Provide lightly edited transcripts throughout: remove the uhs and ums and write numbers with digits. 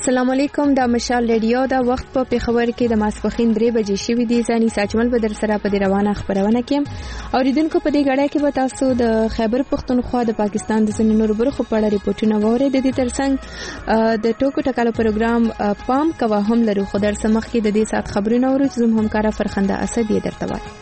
السلام علیکم. د مشال ریډیو دا وخت په پیښور کې د ماسپخین 3 بجې شوې دي. ځاني ساجمل به در سره په دې روانه خبرونه کوم. اوریدونکو په دې غړای کې به تاسو د خیبر پختونخوا د پاکستان د ځینو نورو برخو په اړه ریپورتونه وورئ. د دې ترڅنګ د ټوکو ټکالو پروګرام پام کوه هم لرو. خو در سمخ کې د دې سات خبرونه اورو چې زموږ همکارا فرخنده اسد یې درته وایي.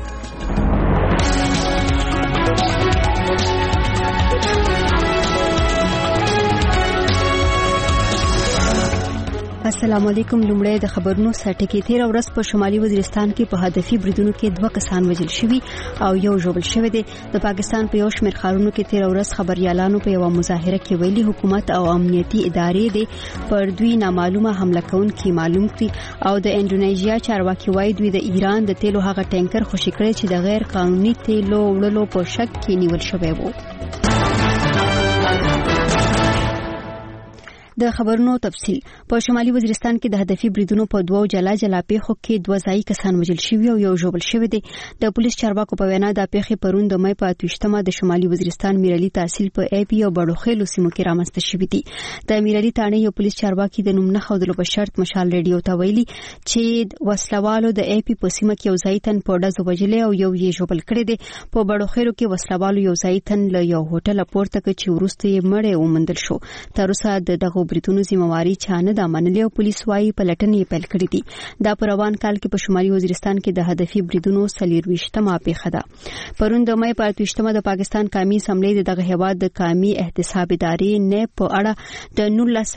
السلام علیکم. لومړی د خبرونو سرټکی. تیر ورځ په شمالي وزیرستان کې په هدفي بریدونو کې 2 کسان وژل شوي او یو ژوبل شوی دی. د پاکستان په یو شمېر ښارونو کې تیر ورځ خبريالانو په یو مظاهره کې ویلي حکومت او امنیتي ادارې دي پر دوی نامعلومه حمله کوونکي معلوم کړي او د انډونیزیا چارواکي وایي دوی د ایران د تیلو هغه ټانکر خوشی کړی چې د غیر قانوني تیلو وړلو په شک کې نیول شوی وو. د خبرونو تفصیل. په شمالي وزیرستان کې د هدفي بریدونو په 2 جلا پیښو کې 2 ځای کسان وژل شوي او یو ژوبل شوی دی. د پولیس چارواکو په وینا د پیښې پرون د مې په 28مه د شمالي وزیرستان میرالي تحصیل په ای پی او بړوخېلو سیمو کې رامنځته شوې دي. د میرالي تانه یو پولیس چارواکي د نوم نه خودلو په شرط مشال ریډیو ته ویلي چې وسلوالو د ای پی په سیمه کې یو ځای تن په ډزو وژلې او یو یې ژوبل کړی دی. په بړوخېلو کې وسلوالو یو ځای تن له یو هوټل پورته کړ چې وروسته یې مړی ومندل شو. تر اوسه دغه بریتونو ذمہواری چانه د منلې او پولیس وايي پلټنې پیل کړې دي. دا په روان کال کې په شمالي وزیرستان کې د هدفي بریدونو 24مه پیښه ده. پرون د مې په 28مه د پاکستان قومي اسمبلی دغه هیواد د قومي احتساب ادارې نه په اړه د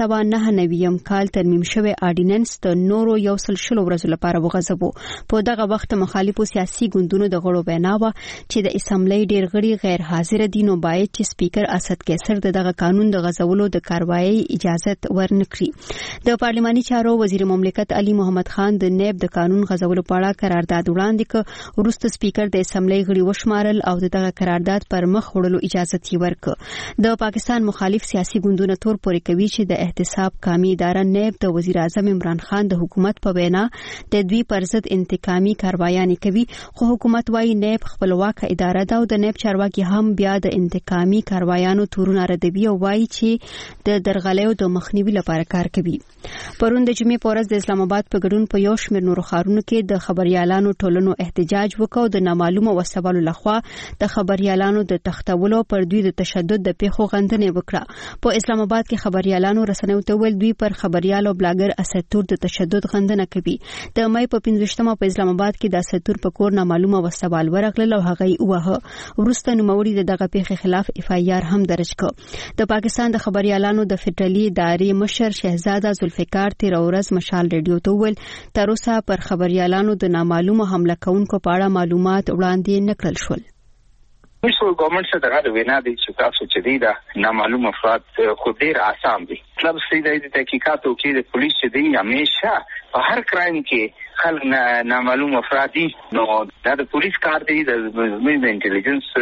1999 کال ترمیم شوی اډیننس د نورو یو سل شلو ورځې لپاره وغځبو. په دغه وخت مخالفو سیاسي ګوندونو د غړو وینا و چې د اسمبلی ډیر غړي غیر حاضر دي نو باید چې سپیکر اسد قیصر دغه قانون د غځولو د کاروایی اجازه ورنکړي. د پارلماني چارو وزیر مملکت علي محمد خان د نیب د قانون غځولو په اړه قرارداد وړاندې کړ. وروسته سپیکر د اسمبلی غړي وشمارل او دغه قرارداد پر مخ وړلو اجازه یې ورکړه. د پاکستان مخالف سیاسي ګوندونه تور پورې کوي چې د احتساب قومي اداره نیب د وزیر اعظم عمران خان د حکومت په وینا د دوی پر ضد انتقامي کاروایانې کوي. خو حکومت وايي نیب خپلواک اداره ده او د نیب چارواکي هم بیا د انتقامي کاروایانو تورونه ردوي او وايي چې د درغلیو د مخنیوي لپاره کار کوي. پرون د جمعې په ورځ د اسلام آباد په ګډون په یو شمېر نورو ښارونو کې د خبريالانو ټولنو احتجاج وکړ. د نامعلومه وسوالو لخوا د خبريالانو د تختولو پر دوی د تشدد د پیښو غندنه وکړه. په اسلام آباد کې خبريالانو رسنیو ته ویل دوی پر خبريال او بلاګر اسدتور د تشدد غندنه کوي. د مې په 15مه په اسلام آباد کې د اسدتور په کور نامعلومه وسوال ورغلل او هغه یې ووهه. وروسته نوموړي دغه پیښې خلاف اف آی آر هم درج کړ. د پاکستان د خبريالانو د فدرالي ادارې مشر شهزاده ذوالفقار تیر ورځ مشال ریډیو ته ویل تر اوسه پر خبريالانو د نامعلومه حمله کوونکو په اړه معلومات وړاندې نکړل شول. مشر ګورنمنت څخه د وینا دي چې تاسو چې دی دا نامعلوم افراد خو ډیر آسان دي. مطلب سیده د تحقیقاتو کې د پولیس چې دی همیشه په هر کرایم کې خلک نامعلوم افراد دي. نو دا د پولیس کار دی د انټيليجنس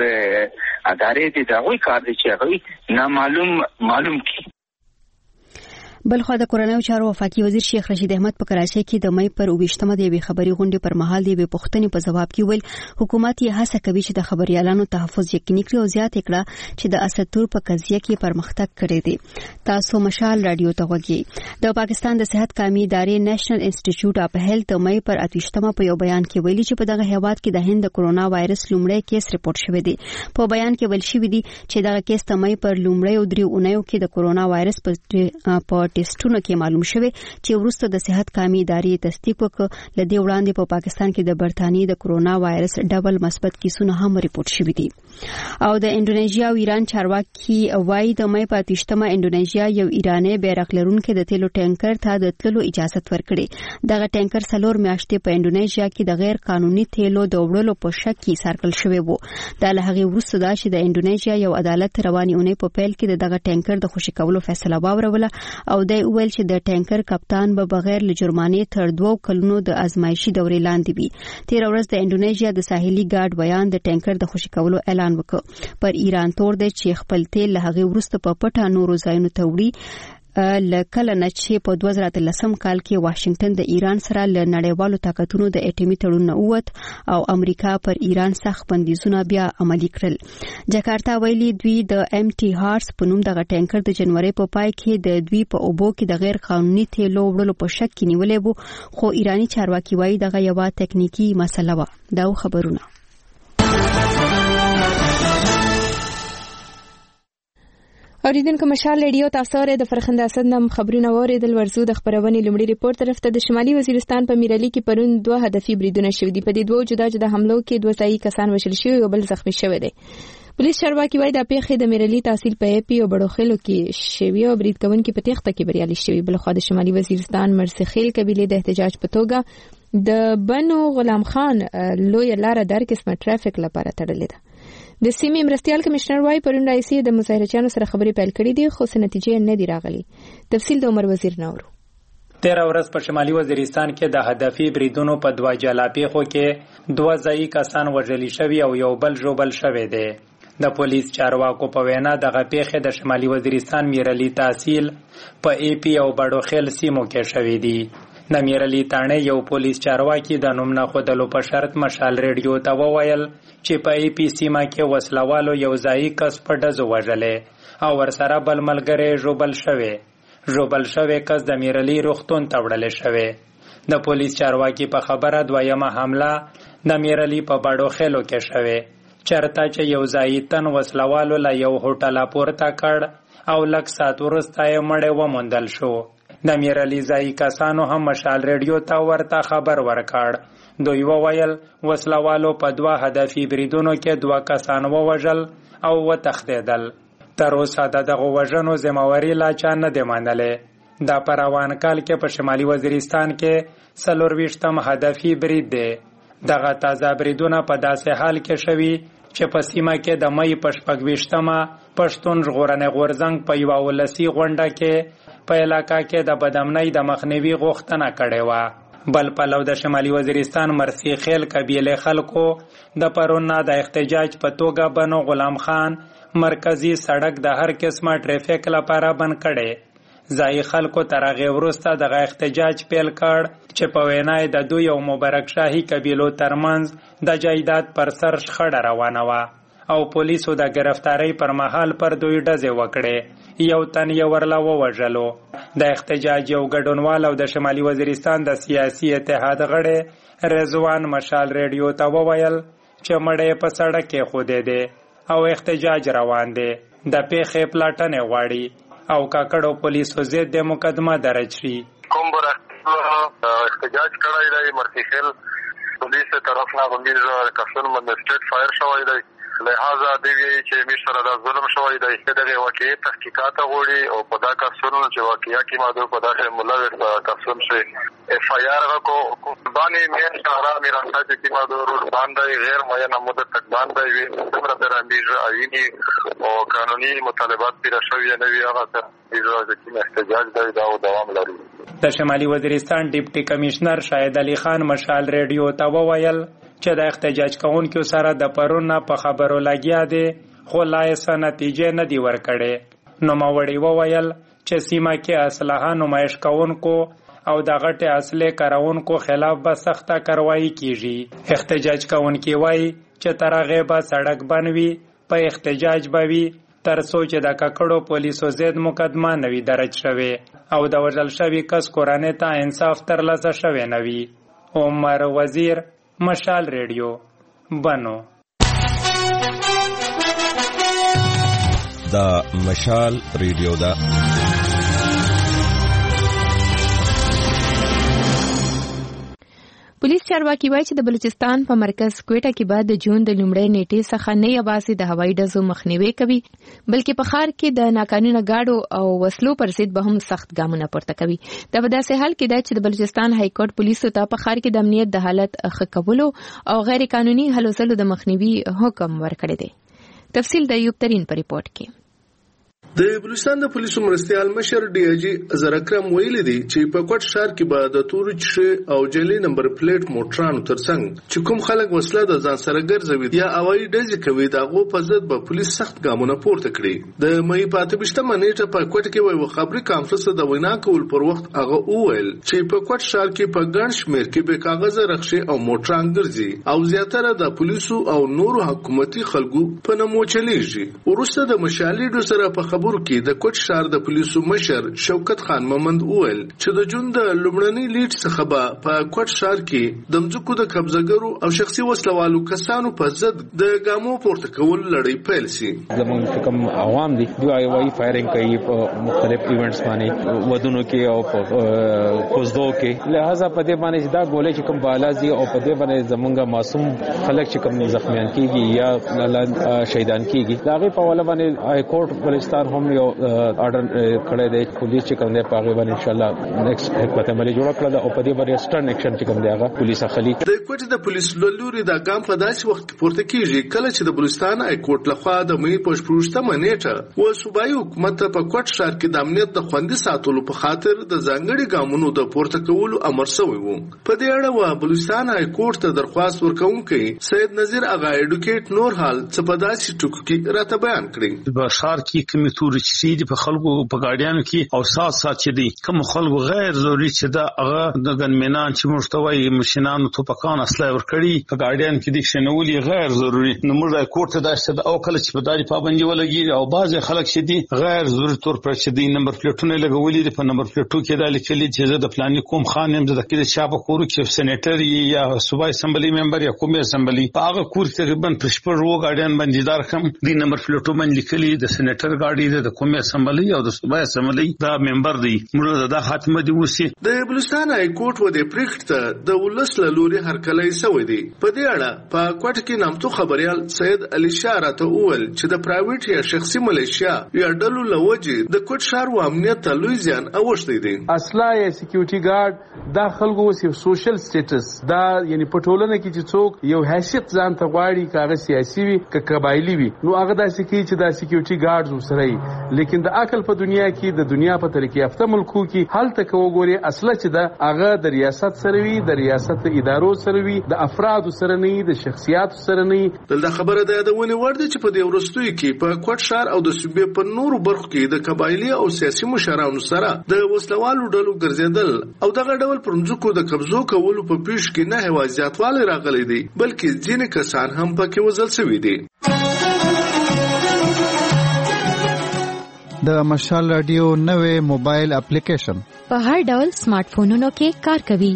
ادارې دي دا وایي کار دی چې هغه معلوم کی. بلخو د کورنیو چارو وفاقي وزیر شیخ رشید احمد په کراچۍ کې د مې پر 28مه د یوې خبري غونډې پر مهال د یوې پوښتنې په جواب کې ویل حکومت یې هڅه کوي چې د خبريالانو تحفظ یقیني کړي او زیات کړه چې د اسدتور په قضیه کې پرمختګ کړي دي. تاسو مشال رادیو ته وګورئ. د پاکستان د صحت قومي ادارې نېشنل انسټیټیوټ اف هیلث د مې پر 28مه په یو بیان کې ویلي چې په دغه هیواد کې د هند کرونا وایرس لومړی کیس ریپورت شوی دی. په بیان کې ویل شوی دی چې دغه کیس د مې پر لومړی 3 اونیو کې د کرونا وایرس په ټیسټونو کې معلوم شوی چې وروسته د صحت قومي ادارې تصدیق وکړ. لدې وړاندې په پاکستان کې د برتانیې د کرونا وایرس ډبل مثبت کیسونه هم ریپورت شوي دي. او د انډونیزیا او ایران چارواکي وايي د مې په 28مه انډونیزیا یو ایرانی بیرغ لرونکي د تیلو ټانکر ته د تللو اجازه ورکړي. دغه ټانکر 4 میاشتې په انډونیزیا کې د غیر قانوني تیلو د وړلو په شک کې سارکل شوی وو. دا له هغه وروسته دا چې د انډونیزیا یو عدالت رواني اونۍ په پیل کې دغه ټانکر د خوشی کولو فیصله واوروله او د ویل چې د ټانکر کپتان به بغیر له جرمانې تر 2 کلونو د ازمایشي دورې لاندې وي. تیر ورځ د انډونیزیا د ساحلي ګارد بیان د ټانکر د خوشی کولو اعلان وکړ. پر ایران تور دی چې خپل تیل له هغه وروسته په پټه نورو ځایونو ته وړي لکله نه چې په 2013 کال کې واشنگټن د ایران سره ل نړیوالو طاقتونو د اټومي تړون اوت او امریکا پر ایران سخت بندیزونه بیا عملي کړل. جکارتا ویلي دوی د ام ټي هارس په نوم دغه ټانکر د جنوري په پای کې د دوی په اوبو کې د غیر قانوني تیلو وړلو په شک کې نیولې وو، خو ایرانی چارواکي وایي دغه یو تکنیکی مسله و. دا خبرونه اوریدونکو مشال ریډیو تاسو د فرخنده اسد نم خبرونه اوریدل. ورزو د خبرونې لومړی ریپورت طرف ته د شمالي وزیرستان په میرالي کې پرون 2 هدفي بریدونه شوي دي. په دې دوه جدا جدا حملو کې 2 ځایي کسان وژل شوي او بل زخمی شوی دی. پولیس چارواکي وایي د پیښې د میرالي تحصیل په اپی او بڑوخیلو کې شوي او برید کوونکي په تېښته کې بریالي شوي. بلخوا د شمالي وزیرستان مرسخیل قبیله د احتجاج په توګه د بنو غلام خان لوی لار در قسمه ټرافیک لپاره تړلې ده. د سیمې مرستيال کمشنر وايي پرون رئیس د مظاهرچیانو سره خبرې پیل کړې دي، خو څه نتیجې نه دی راغلي. تفصیل د عمر وزیر نورو. 13 ورځ په شمالي وزیرستان کې د هدفي بریدونو په 2 جلا پیښو کې 2 ځایي کسان وژل شوي او یو بل ژوبل شوی دی. د پولیس چارواکو په وینا دغه پیښې د شمالي وزیرستان میرالي تحصیل په ای پی او بڑوخیل سیمو کې شوې دي. د میرالي تانه یو پولیس چارواکي د نوم نه خودلو په شرط مشال ریډیو ته وویل چې په ای پی سیمه کې وسلوالو یو ځایي کس په ډزو وژلې او ورسره بل ملګری ژوبل شوی کس د میرالي روغتون ته وړل شوی. د پولیس چارواکي په خبره دویمه حمله د میرالي په بڑوخیلو کې شوی، چرته چې یو ځایي تن وسلوالو له یو هوټل پورته کړ او لږ ساعت وروسته یې مړی وموندل شو. د میرالي ځایي کسانو هم مشال ریډیو ته ورته خبر ورکړ. دوی وویل وسلوالو په 2 هدفي بریدونو کې 2 کسان ووژل او وتښتېدل. تر اوسه د دغو وژنو ذمہواري لا چا نه دی منلې. دا په روان کال کې په شمالي وزیرستان کې 24م هدفي برید دی. دغه تازه بریدونه په داسې حال کې شوي چې په سیمه کې د مې په 26مه پښتون ژغورنې غورځنګ په یوه ولسي غونډه کې په علاقه کې د بدامنۍ د مخنیوي غوښتنه کړې وه. بل پلو د شمالي وزیرستان مرسخیل قبیله خلکو د پرون نه د احتجاج په توګه بنو غلام خان مرکزی سړک د هر قسمه ټریفیک لپاره بند کړي. ځای خلکو تر هغه وروسته دغه احتجاج پیل کړ چې په وینا د دوی او مبارک شاهي قبیلو ترمنځ د جایداد پر سر شخړه روانه وه او پولیسو د گرفتاری پر مهال پر دوی ډزې وکړې. یو تن یې ورله ووژلو. د احتجاج یو ګډونوال او د شمالي وزیرستان د سیاسي اتحاد غړی رضوان مشال ریډیو ته وویل چې مړی په سړک کې خودې دی او احتجاج روان دی. د پیښې پلاټنې غواړي او کاکړو پولیسو ضد د مقدمه درج شي. کوم بر احتجاج کړی دی مرسخیل پولیس طرف نه باندې کسون باندې سټیټ فایر شوی دی، لہذا دی چې می سره د ظلم شوی دی. دغه واقعي تحقیقات غوړي او په دا کسون چې واقعیا کې ماده په داخله ملوث کسون شي اف آی آر کو باندې مې شهرا میرا ساتي کې ماده ور باندې غیر معینه مدت تک باندې وي څومره درامبیج آئینی او قانوني مطالبات پیرا شوی نه وی هغه ته د احتجاج دا دوام لري. د شمالي وزیرستان ډیپټي کمشنر شاهد علي خان مشال ریډیو ته وویل چې د احتجاج کوونکو سره د پرون په خبرو لګیا دي، خو لا یې نتیجې نه دی ورکړې. نوموړي وویل چې سیمه کې اسلحه نمایش کوونکو او د غټې اصلي کارونکو خلاف به سخته کاروایی کیږي. احتجاج کوونکي وایي چې تر هغه به سړک بند وي، په احتجاج به وي تر څو چې د کاکړو پولیسو ضد مقدمه نه وي درج شوې او د وژل شوي کس کورنۍ ته انصاف ترلاسه شوی نه وي. عمر وزیر، مشال ریډیو، بنو. دا مشال ریډیو دا پولیس چارواکي وایي چې د بلوچستان په مرکز کوټه کې بعد د جون د لومړۍ نیټې څخه نه یوازې د هوایي ډزو مخنیوي کوي بلکې په ښار کې د ناقانونه ګاډو او وسلو پر ضد به هم سخت ګامونه پورته کوي. دا په داسې حال کې ده چې د بلوچستان های کورټ پولیسو ته په ښار کې د امنیت د حالت ښه کولو او غیر قانوني هلو ځلو د مخنیوي حکم ورکړی دی. تفصیل د ایوب ترین په ریپورت کې. د بلوچستان د پولیسو مرستیال مشر ډي آی جی اظهر اکرم ویلي دي چې په کوټ ښار کې به د تورو چشې او جعلي نمبر پلیټ موټرانو ترڅنګ چې کوم خلک وسله د ځان سره ګرځوي یا هوایي ډزې کوي د هغو په ضد به پولیس سخت ګامونه پورته کړي. د مې په 28مه نیټه په کوټ کې یو خبري کانفرنس د وینا کول پر وخت هغه وویل چې په کوټ ښار کې په ګڼ شمېر کې بې کاغذه رخصې او موټران ګرځي او زیاتره د پولیسو او نورو حکومتي خلکو په نامو چلیږي. وروسته د مشالېډو سره په خبرو کې د کوټ ښار د پولیسو مشر شوکت خان محمد وویل چې د جون د لومړني لیډ څخه به په کوټ ښار کې د مځکو د قبضهګرو او شخصي وسلوالو کسانو په ضد د ګامو پورته کول لړۍ پیل شي. زموږ کوم عوام دي دوی هوایي فایرینګ کوي په مختلف ایونټس باندې ودونو کې او په کوزدو کې، لہذا په دې باندې دا ګولې چې کوم بالازي او په دې باندې زمونږ معصوم خلک چې کوم زخمیان کیږي یا شهیدان کیږي داغه په ولا باندې هاي کورټ بلوچستان هم یو آرډر کړی دی. پولیس چې کوم دی په هغه باندې ان شاء الله نیکسټ حکومت عملي جوړ کړل او په دې باندې سټرن اکشن چې کوم دی هغه پولیس اخلي. د کوټ د پولیس لوري دا ګام په داسې وخت کې پورته کیږي کله چې د بلوچستان هاي کورټ لخوا د مې په 28مه نیټه و صوبایي حکومت په کوټ ښار کې د امنیت د خوندي ساتلو په خاطر د ځانګړي ګامونو د پورته کولو امر شوی و. په دې اړه و بلوچستان هاي کورټ ته درخواست ورکوونکی سید نذیر اغا ایډوکیټ نور حال څه په داسې ټکو کې راته بیان کړی. په ښار کې کومې تورې چې سي په خلکو په ګاډیانو کې او سات چې دي کوم خلکو غیر ضروري چې دا هغه د ګنمنان چې مرتوي مشینانو توپکان اصله ورکړي په ګاډیان کې دي شنولي غیر ضروري. نو موږ کوټه داشته او کله چې په داري پابندي ولګي او بعض خلک چې دي غیر ضروري تور پر چې دي نمبر پلیټونه لګولي په نمبر پلیټو کې د لیکلي چې د پلاني کوم خان هم د کې شابه کورو کې سېنیټر یا صوبایي اسمبلی ممبر یا قومي اسمبلی په هغه کور تقریبا پرشپر وو ګاډیان باندې دار کم دي نمبر پلیټو باندې لیکلي د سېنیټر ګاډي د قومي اسمبلی او د صوبایي اسمبلی دا ممبر دی. موږ دا خاتمه دی وسی د بلوچستان هاي کورټ و د پریکټ د ولس له لوري هرکلی سوی دی. په دې اړه په کوټ کې نامتو خبريال سید علي شاه راته وویل چې د پرایویټ یا شخصي ملیشیا یا ډلو لوجې د کوټ ښار و امنیت ته لوی زیان اوښتی دی. اصلا یا سکیورټي ګارد دا خلکو وسی سوشل سټیټس دا یعنی په ټولنه کې چې څوک یو حیثیت ځان ته غواړي کاغه سیاسي وي ک قبایلی وي نو هغه دا سکی چې دا سکیورټي ګارد وسره لیکن د عقل په دنیا کې د دنیا په ترقی یافته ملکو کې حل تک وګوري اصله چې دا هغه د ریاست سره وي د ریاست ادارو سره وي د افراد سره نه د شخصیت سره نه. دلته خبره ده د ونی ورده چې په دې ورستوي کې په کوټ ښار او د صوبې په نورو برخو کې د قبایلی او سیاسي مشرانو سره د وسلوالو ډلو ګرځیدل او دغه ډول پرمځکو د قبضو کولو په پیش کې نه هوا زیاتوالی راغلی دی بلکې ځینې کسان هم پکې وزل شوي دي. د مشال رادیو نوې موبایل اپلیکیشن په هر ډول سمارټ فونونو کې کار کوي.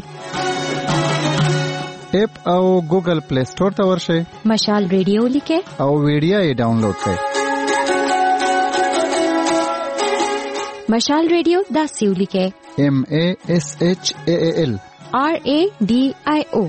اپ او ګوګل پلی سٹور ته ورشئ، مشال رادیو لیکئ او ویډیو یې ډاونلوډ کړئ. مشال رادیو دا سیو لیکئ MASHAAL RADIO.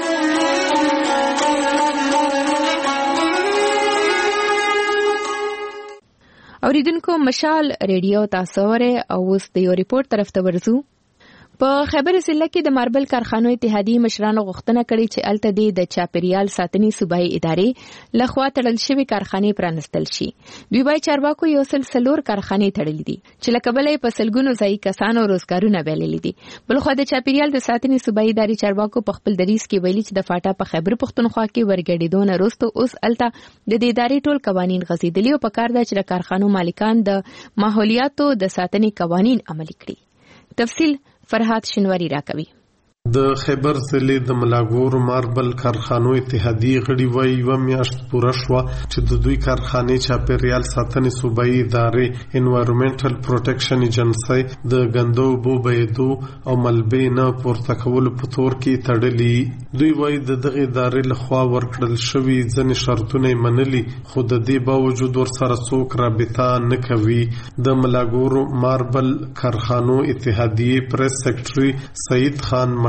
اوریدونکو مشال ریډیو تاسو وره او اوس د یو ریپورت طرف ته ورزو. په خیبر ضلع کې د ماربل کارخانو اتحادیې مشرانو غوښتنه کړې چې الته د چاپیریال ساتنې صوبایي ادارې لخوا تړل شوی کارخانې پرانستل شي. دوی وايي چارواکو یو سلسلور کارخانې تړلې دي چې لکه بلې په سلګونو ځای کسانو روزګارونه بللې دي. بلخو د چاپیریال د ساتنې صوبایي ادارې چارواکو په خپل دریس کې ویلي چې د فاټا په خیبر پښتونخوا کې ورګډېدونه وروسته اوس الته د دې ادارې ټول قوانين غځېدلي او په کار ده چې د کارخانو مالکان د ماحولیاتو د ساتنې قوانين عملي کړي. تفصیل فرحات شنواری راکوي. د خیبر ضلع د ملاګور ماربل کارخانو اتحادیې غړي وایي یوه میاشت پوره شوه چې د دوی کارخانې چاپیریال ساتنې صوبایي ادارې انوایرمنټل پروټیکشن ایجنسۍ د ګندو اوبو بهېدو او ملبې نه پورته کولو په تور کې تړلي. دوی وایي د دغې ادارې لخوا ورکړل شوي ځینې شرطونه یې منلي خو د دې باوجود ورسره څوک رابطه نه کوي. د ملاګور ماربل کارخانو اتحادیې پریس سیکرټري سعید خان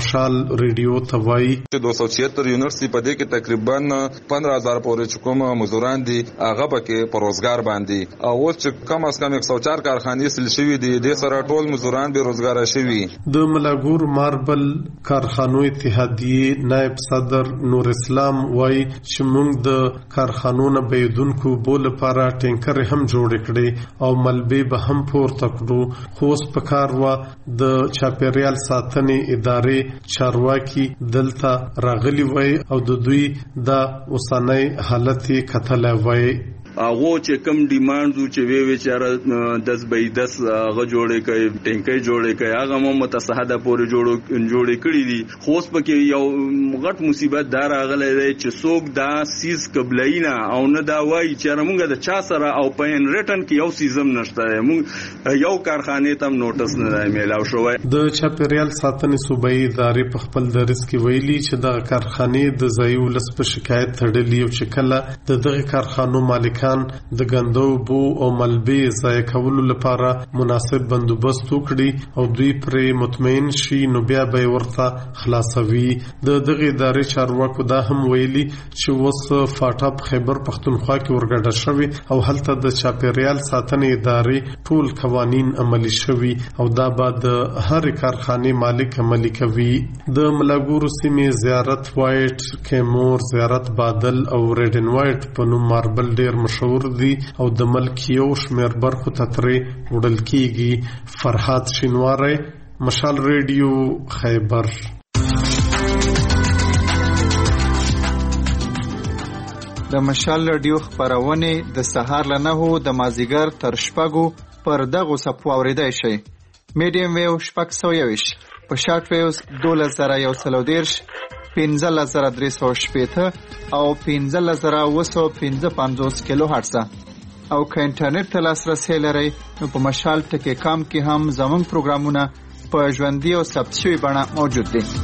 مشال ریډیو توای 276 یونیورسيټي په دې کې تقریبا 15000 پورې کوم مزدوران دي هغه پکې په روزګار باندې او چې کم از کم 104 کارخانې سل شوي دي د سره ټول مزدوران به روزګار شوي. د ملاګور ماربل کارخانو اتحادیه نائب صدر نور اسلام وای چې موږ د کارخانو نه بيدونکو بول لپاره ټینکر هم جوړ کړي او ملبي به هم پورته کړو. خو اوس په کار و د چاپیریال ساتنې ادارې چارواکي دلته راغلي وای او د دوی د اوسنۍ حالت کتل وای. هغه چې کم ډیماندو چې وی چې 10 بای 10 هغه جوړې کوي ټینکي جوړې کوي هغه مو متصحده پورې جوړې کړې دي. خو اوس پکې یو غټ مصیبت دار راغلی دی چې څوک دا سیز قبلینا او نه دا وایي چې موږ د چا سره او په ان ریټن کې یو سیزم نشته. موږ یو کارخانه ته نوټس نه میلاو شوی. د چاپیریال ساتنې صوبایي ادارې په خپل درس کې ویلي چې د کارخانې د ځایو لس په شکایت تړلې او چې کله د دغه کارخانو مالک د غندو بو او ملبي ځای کولو لپاره مناسب بندوبست وکړي او دوی پرې مطمئن شي نو بیا به ورته خلاصوي. د دغه ادارې چارواکو دا هم ویلي چې وس فاټاپ خیبر پختونخوا کې ورګډه شوی او هلته د چاپیریال ساتنې ادارې ټول قوانین عملي شوی او دا بعد د هر کارخانه مالک عملي کوي. د ملاګورو سیمې زیارت وایټ کیمور زیارت بادل او ریډن وایټ په نوم ماربل ډیر مشهور دي او د ملک یو شمیر برخو ته ترې وړل کیږي. فرحات شینواری مشال ریډیو خیبر. د مشال ریډیو خبرونه د سهار له 9 د مازیګر تر شپږو پر دغه صفو اوریدای شي. میډیم ویو شپږ 120 په شارټ ویوز 2130 15350 او 15955 کیلو هرتز او که انټرنیټ ته لاسرسي لرئ نو په مشال ټکی کام کې هم زموږ پروګرامونه په ژوندۍ او ثبت شوي بڼه موجود دي.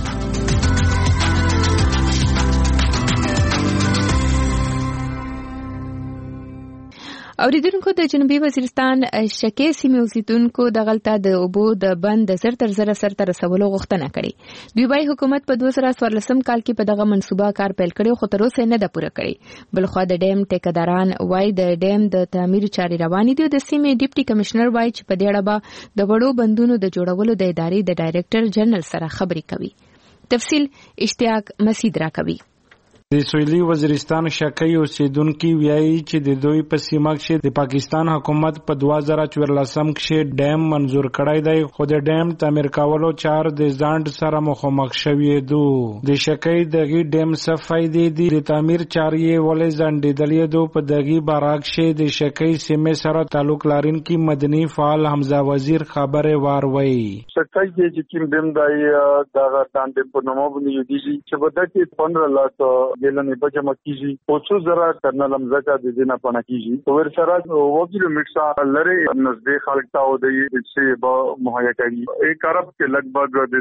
اوریدونکو د جنوبي وزیرستان شکې سیمې اوسیدونکو د غلطه د اوبو د بند د زر سرته رسولو غوښتنه کړې. دوی وايي حکومت په 2014 کال کې په دغه منصوبه کار پیل کړی خو تر اوسه نه ده پوره کړې. بلخوا د ډیم ټیکداران وايي د ډیم د تعمیر چارې روانې دي. د سیمې ډیپټي کمشنر وايي چې په دې اړه به د وړو بندونو د جوړولو د ادارې د ډایریکټر جنرال سره خبرې کوي. تفصیل اشتیاق مسعود را کوي. د سویلي وزیرستان شکې اوسیدونکو ویایي چې د دوی په سیمه کې د پاکستان حکومت په 2014 کې ډیم منزور کړی دی خو د ډیم تعمیر کولو چار د ځاند سره مخامخ شوی دي. د شکې دغه ډیم صفای دی د تعمیر چارې ولې ځندېدلې دي. په دغه باراکشه د شکې سیمه سره تعلق لرونکي مدني فعال حمزه وزیر خبره واروي. شکې چې کوم ډیم دی دا باندې په نومو باندې یو دي چې په دغه 15 لاک ګلنې بجما کیږي او څو زره کرنل امزکا د دینه پنه کیږي ور سره 1 کیلومتر لره نزدیک خلک تاو دی چې به مهیا کوي. ایک ارب کې لګبګ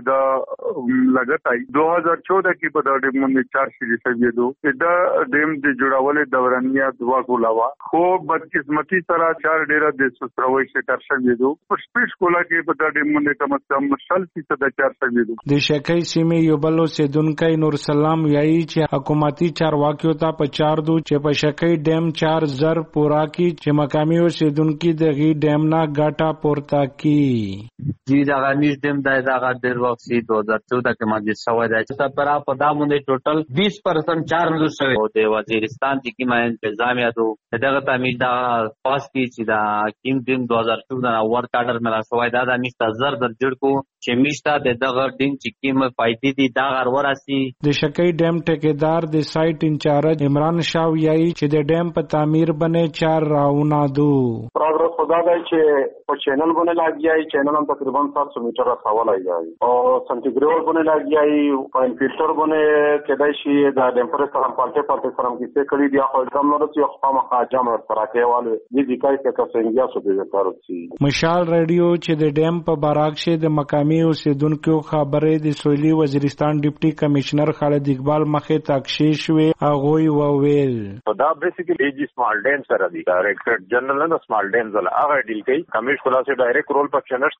د لګت آئی 2014 کې په د ډیم باندې 400 دو دا ډیم د جوړولې دورانیا دوا کولاوا خو بدقسمتي سره 4 ډیره د سستروي شکر شوی دو په سپیش کولا کې په د ډیم باندې کم از کم 40% 400 دو. د شکې سیمه یو بل اوسیدونکو نور سلام یایي چې حکومت چارواکیو ته په چار دو چې په شکې ډیم 4000 پورا کی چې مقامي اوسیدونکو دغه ډیم نه ګټه پورته کی. جی دا غمیش ډیم دا ډیر وخت 2014 کې ماجد شوی دی چې پر په دامن ټوټل 20% 4 شوی او د وزیرستان چې کیمه انتظامیه دو دغه تعمیر دا پاس کی چې دا کیم ډیم 2014 اور کارډر ملا شوی دا د میشته زر در جوړ کو چې میشته دغه ډیم چې کیمه فائدې دي دا غر وراسي. د شکې ډیم ټیکدار د سایت انچارج عمران شاه ویایي چې د ډیم په تعمیر باندې 4 راونه دو. پروګرس خدا دی چې په چینل باندې لاګیای چینل هم تقریبا 700 میټر راولای دی او سنټیګریډ باندې لاګیای او فلټر باندې کېدای شي د ټمپریچر هم پالټه سره کې څه کړی دی خو کوم نور څه خو ما جامه تراکېواله دي د کای څه څنګه څه دي کاروي. مشال ریډیو چې د ډیم په باراکشه د مقامي اوسیدونکو خبره د سویلي وزیرستان ډیپټي کمشنر خالد اقبال مخه تاکشي شوی هغه وویل دا بیسیکلی ایجی سمال ډیم سره دی ډایریکټر جنرال نه سمال ډیم زله هغه ډیل کوي کمیش خلاصې ډایرکټ رول پکې نشته خو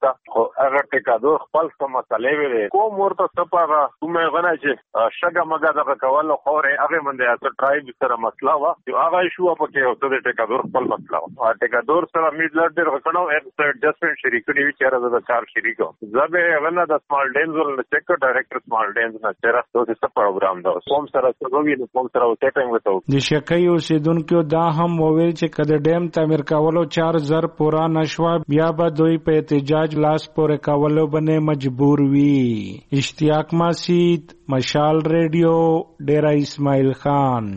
هغه ټیکادور خپل څه مسلې ویلې کوم ورته سپاغه کومه غنا چې شګه مګه دغه کول خو هغه منده اته ټرایب سره مسله وا چې هغه شو په کې اوسه د ټیکادور خپل مسله وا ټیکادور سره میډلر ډېر غکړو ایڈجسټمنټ شریکړي وی چیرې د کار شریکو زبې غنا د سمال ډینز ول چیک ډایریکټر سمال ډینز نه چیرې څه څه پروګرام دا کوم سره څنګه وی کوم سره وته ټایم وته د شکایو اوسیدونکو دا هم وویل چې کله ډیم تعمیر کولو 4000 پورا نشوا بیا به دوی په احتجاج لاس پورې کولو باندې مجبور وي. اشتیاق ماسید، مشال ریډیو، ډیرا اسماعیل خان.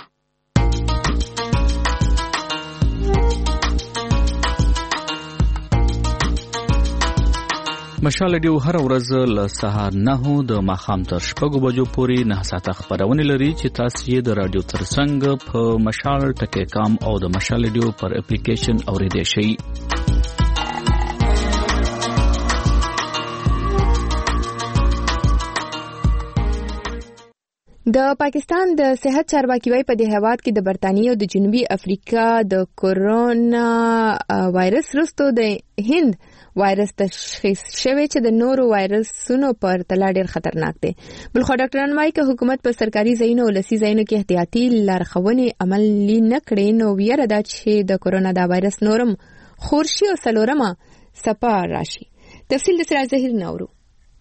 مشال ډیو هر ورځ له سهار 9 د ماښام تر 6 بجو پورې 9 ساعته خبرونه لري چې تاسو یې د رادیو ترڅنګ په مشال ټکی کام او د مشال ډیو پر اپلیکیشن اوریدئ شئ. د پاکستان د صحت چارواکي وايي په دې هیواد کې د برتانیې او د جنوبي افریقا د کورونا وایرس وروسته د هند وایرس تشخیص شوی چې د نورو وایرسونو پر تله ډیر خطرناک دی. بلخو ډاکټران وايي چې حکومت په سرکاري ځایونو او لسی ځایونو کې احتیاطي لارښوونې عملي نه کړي نو ویره ده چې د کورونا د وایرس نورم خورشي او سلورمه سپا راشي. تفصیل د سراج ظهیر نورو.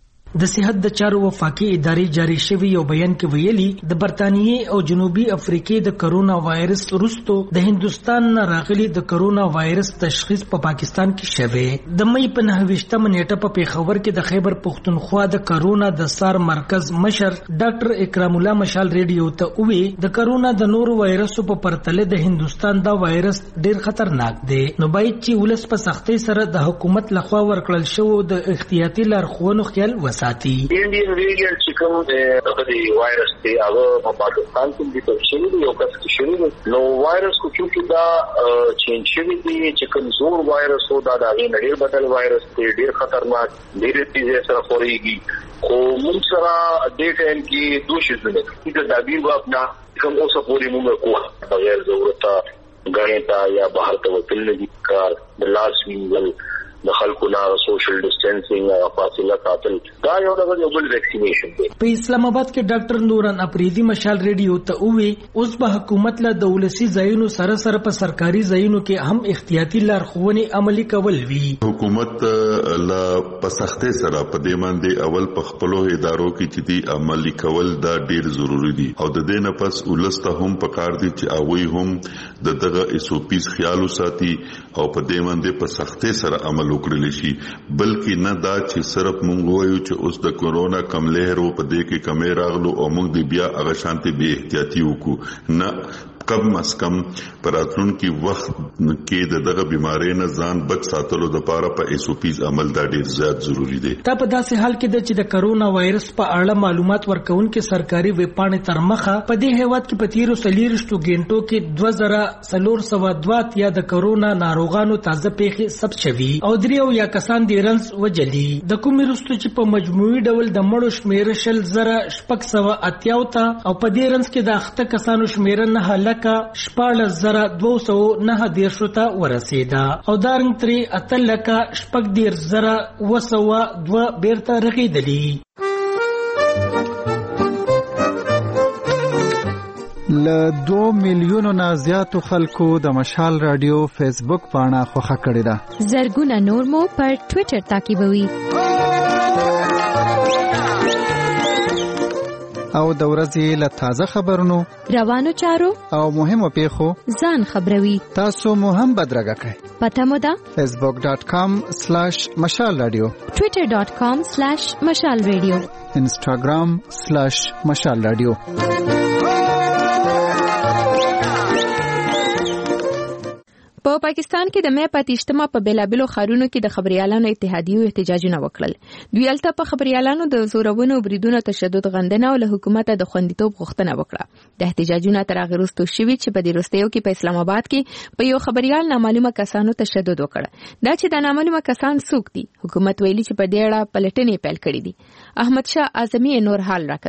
د صحت د چارو وفاقي ادارې جاری شوی یو بیان کې ویلي د برتانیې او جنوبي افریقې د کرونا وایرس وروسته د هندستان نه راغلي د کرونا وایرس تشخیص په پاکستان کې شوی. د مې په 9 نیټه په پیښور کې د خیبر پښتونخوا د کرونا د سار مرکز مشر ډاکټر اکرام الله مشال ریډیو ته وی د کرونا د نورو وایرسو په پرتله د هندستان دا وایرس ډیر خطرناک دی نو باید چې ولس په سختۍ سره د حکومت لخوا ورکړل شو د احتیاطي لارښوونو خیال ساتي. انډین ویریانټ چې کوم د وایرس دی هغه په پاکستان کې د تفصیلي یو کس کې شوی نو وایرس کو چې دا چینج شوی دی چې کوم زور وایرس و دا د نړۍ بدل وایرس دی ډیر خطرناک ډیر تیز سره خوريږي خو موږ سره د ټیم کې دوه شیزونه چې د دابیر واپنا کوم اوسه پوری موږ کوه بغیر ضرورت غنیتا یا بهر ته وتل نه کار د لاس وینګل د خلکو نه سوشل ډیسټنسینګ او فاصله ساتل دا یو ډول ویکسینیشن دی. په اسلام آباد کې ډاکټر نوران اپریدي مشال ریډیو ته وی اوس به حکومت له دولتي ځایونو سره سره په سرکاري ځایونو کې هم احتیاطي لارښوونې عملي کول وی. حکومت لا په سختۍ سره په دې باندې اول په خپل ادارو کې چې دي عملي کول دا ډیر ضروری دي او د دې نه پس ولسته هم پکار دي چې اوی هم دغه ایسوپیس خیال وساتي او په دې باندې په سختۍ سره عمل وکړل شي بلکې نه دا چې صرف مونږ وایو چې اوس د کورونا کم لهر په دې کې کمې راغلو او مونږ دی بیا هغه شانتي به احتیاطي وکړو نه کم از کم پراتون کی وخت کې دغه بیماری نه ځان بچ ساتلو د لپاره په ایسوپیز عمل دا ډیر زیات ضروری دی. تا په داسې حال کې چې د کرونا وایرس په اړه معلومات ورکونکو سرکاري ویب پاڼې تر مخه په دې هیواد کې په تیرو 30 غنټو کې 2402 یا د کرونا ناروغانو تازه پیښې ثبت شوي او دریو یا کسان د رنس وجلي د کومې رستو چې په مجموعي ډول د مړو شمیر 1688 او په دې رنس کې د اخته کسانو شمیر نه هلک 14,209 ته ورسیدا او دارنګ تری اتلکه 14,202 بیرته رغیدلی. له 2 میلیونو نه زیاتو خلکو د مشال رادیو فیسبوک پاڼه خوښه کړې ده. زرګونه نور مو پر ټوئیټر تعقیبوي او د ورځې له تازه خبرونو روانو چارو او مهمو پیښو ځان خبروي. تاسو مو هم بدرګه کړئ. پته مو ده facebook.com/mashalradio twitter.com/mashalradio instagram/mashalradio. په پاکستان کې د مې پاتېشتمه په بیلابلو خارونو کې د خبريالانو اتحادیو احتجاجونه وکړل. دوی الته په خبريالانو د زورونو بریدونو تشدد غندنه او له حکومت د خوندیتوب غوښتنه وکړه. د احتجاجونو تر هغه وروسته شوي چې په دې وروستیو کې په اسلام آباد کې په یو خبريال نامعلومه کسانو تشدد وکړ. دا چې د نامعلومه کسان څوک دي حکومت ویلي چې په دې اړه پلټنې پیل کړې دي. احمد شاه اعظمي نور حال راکوي.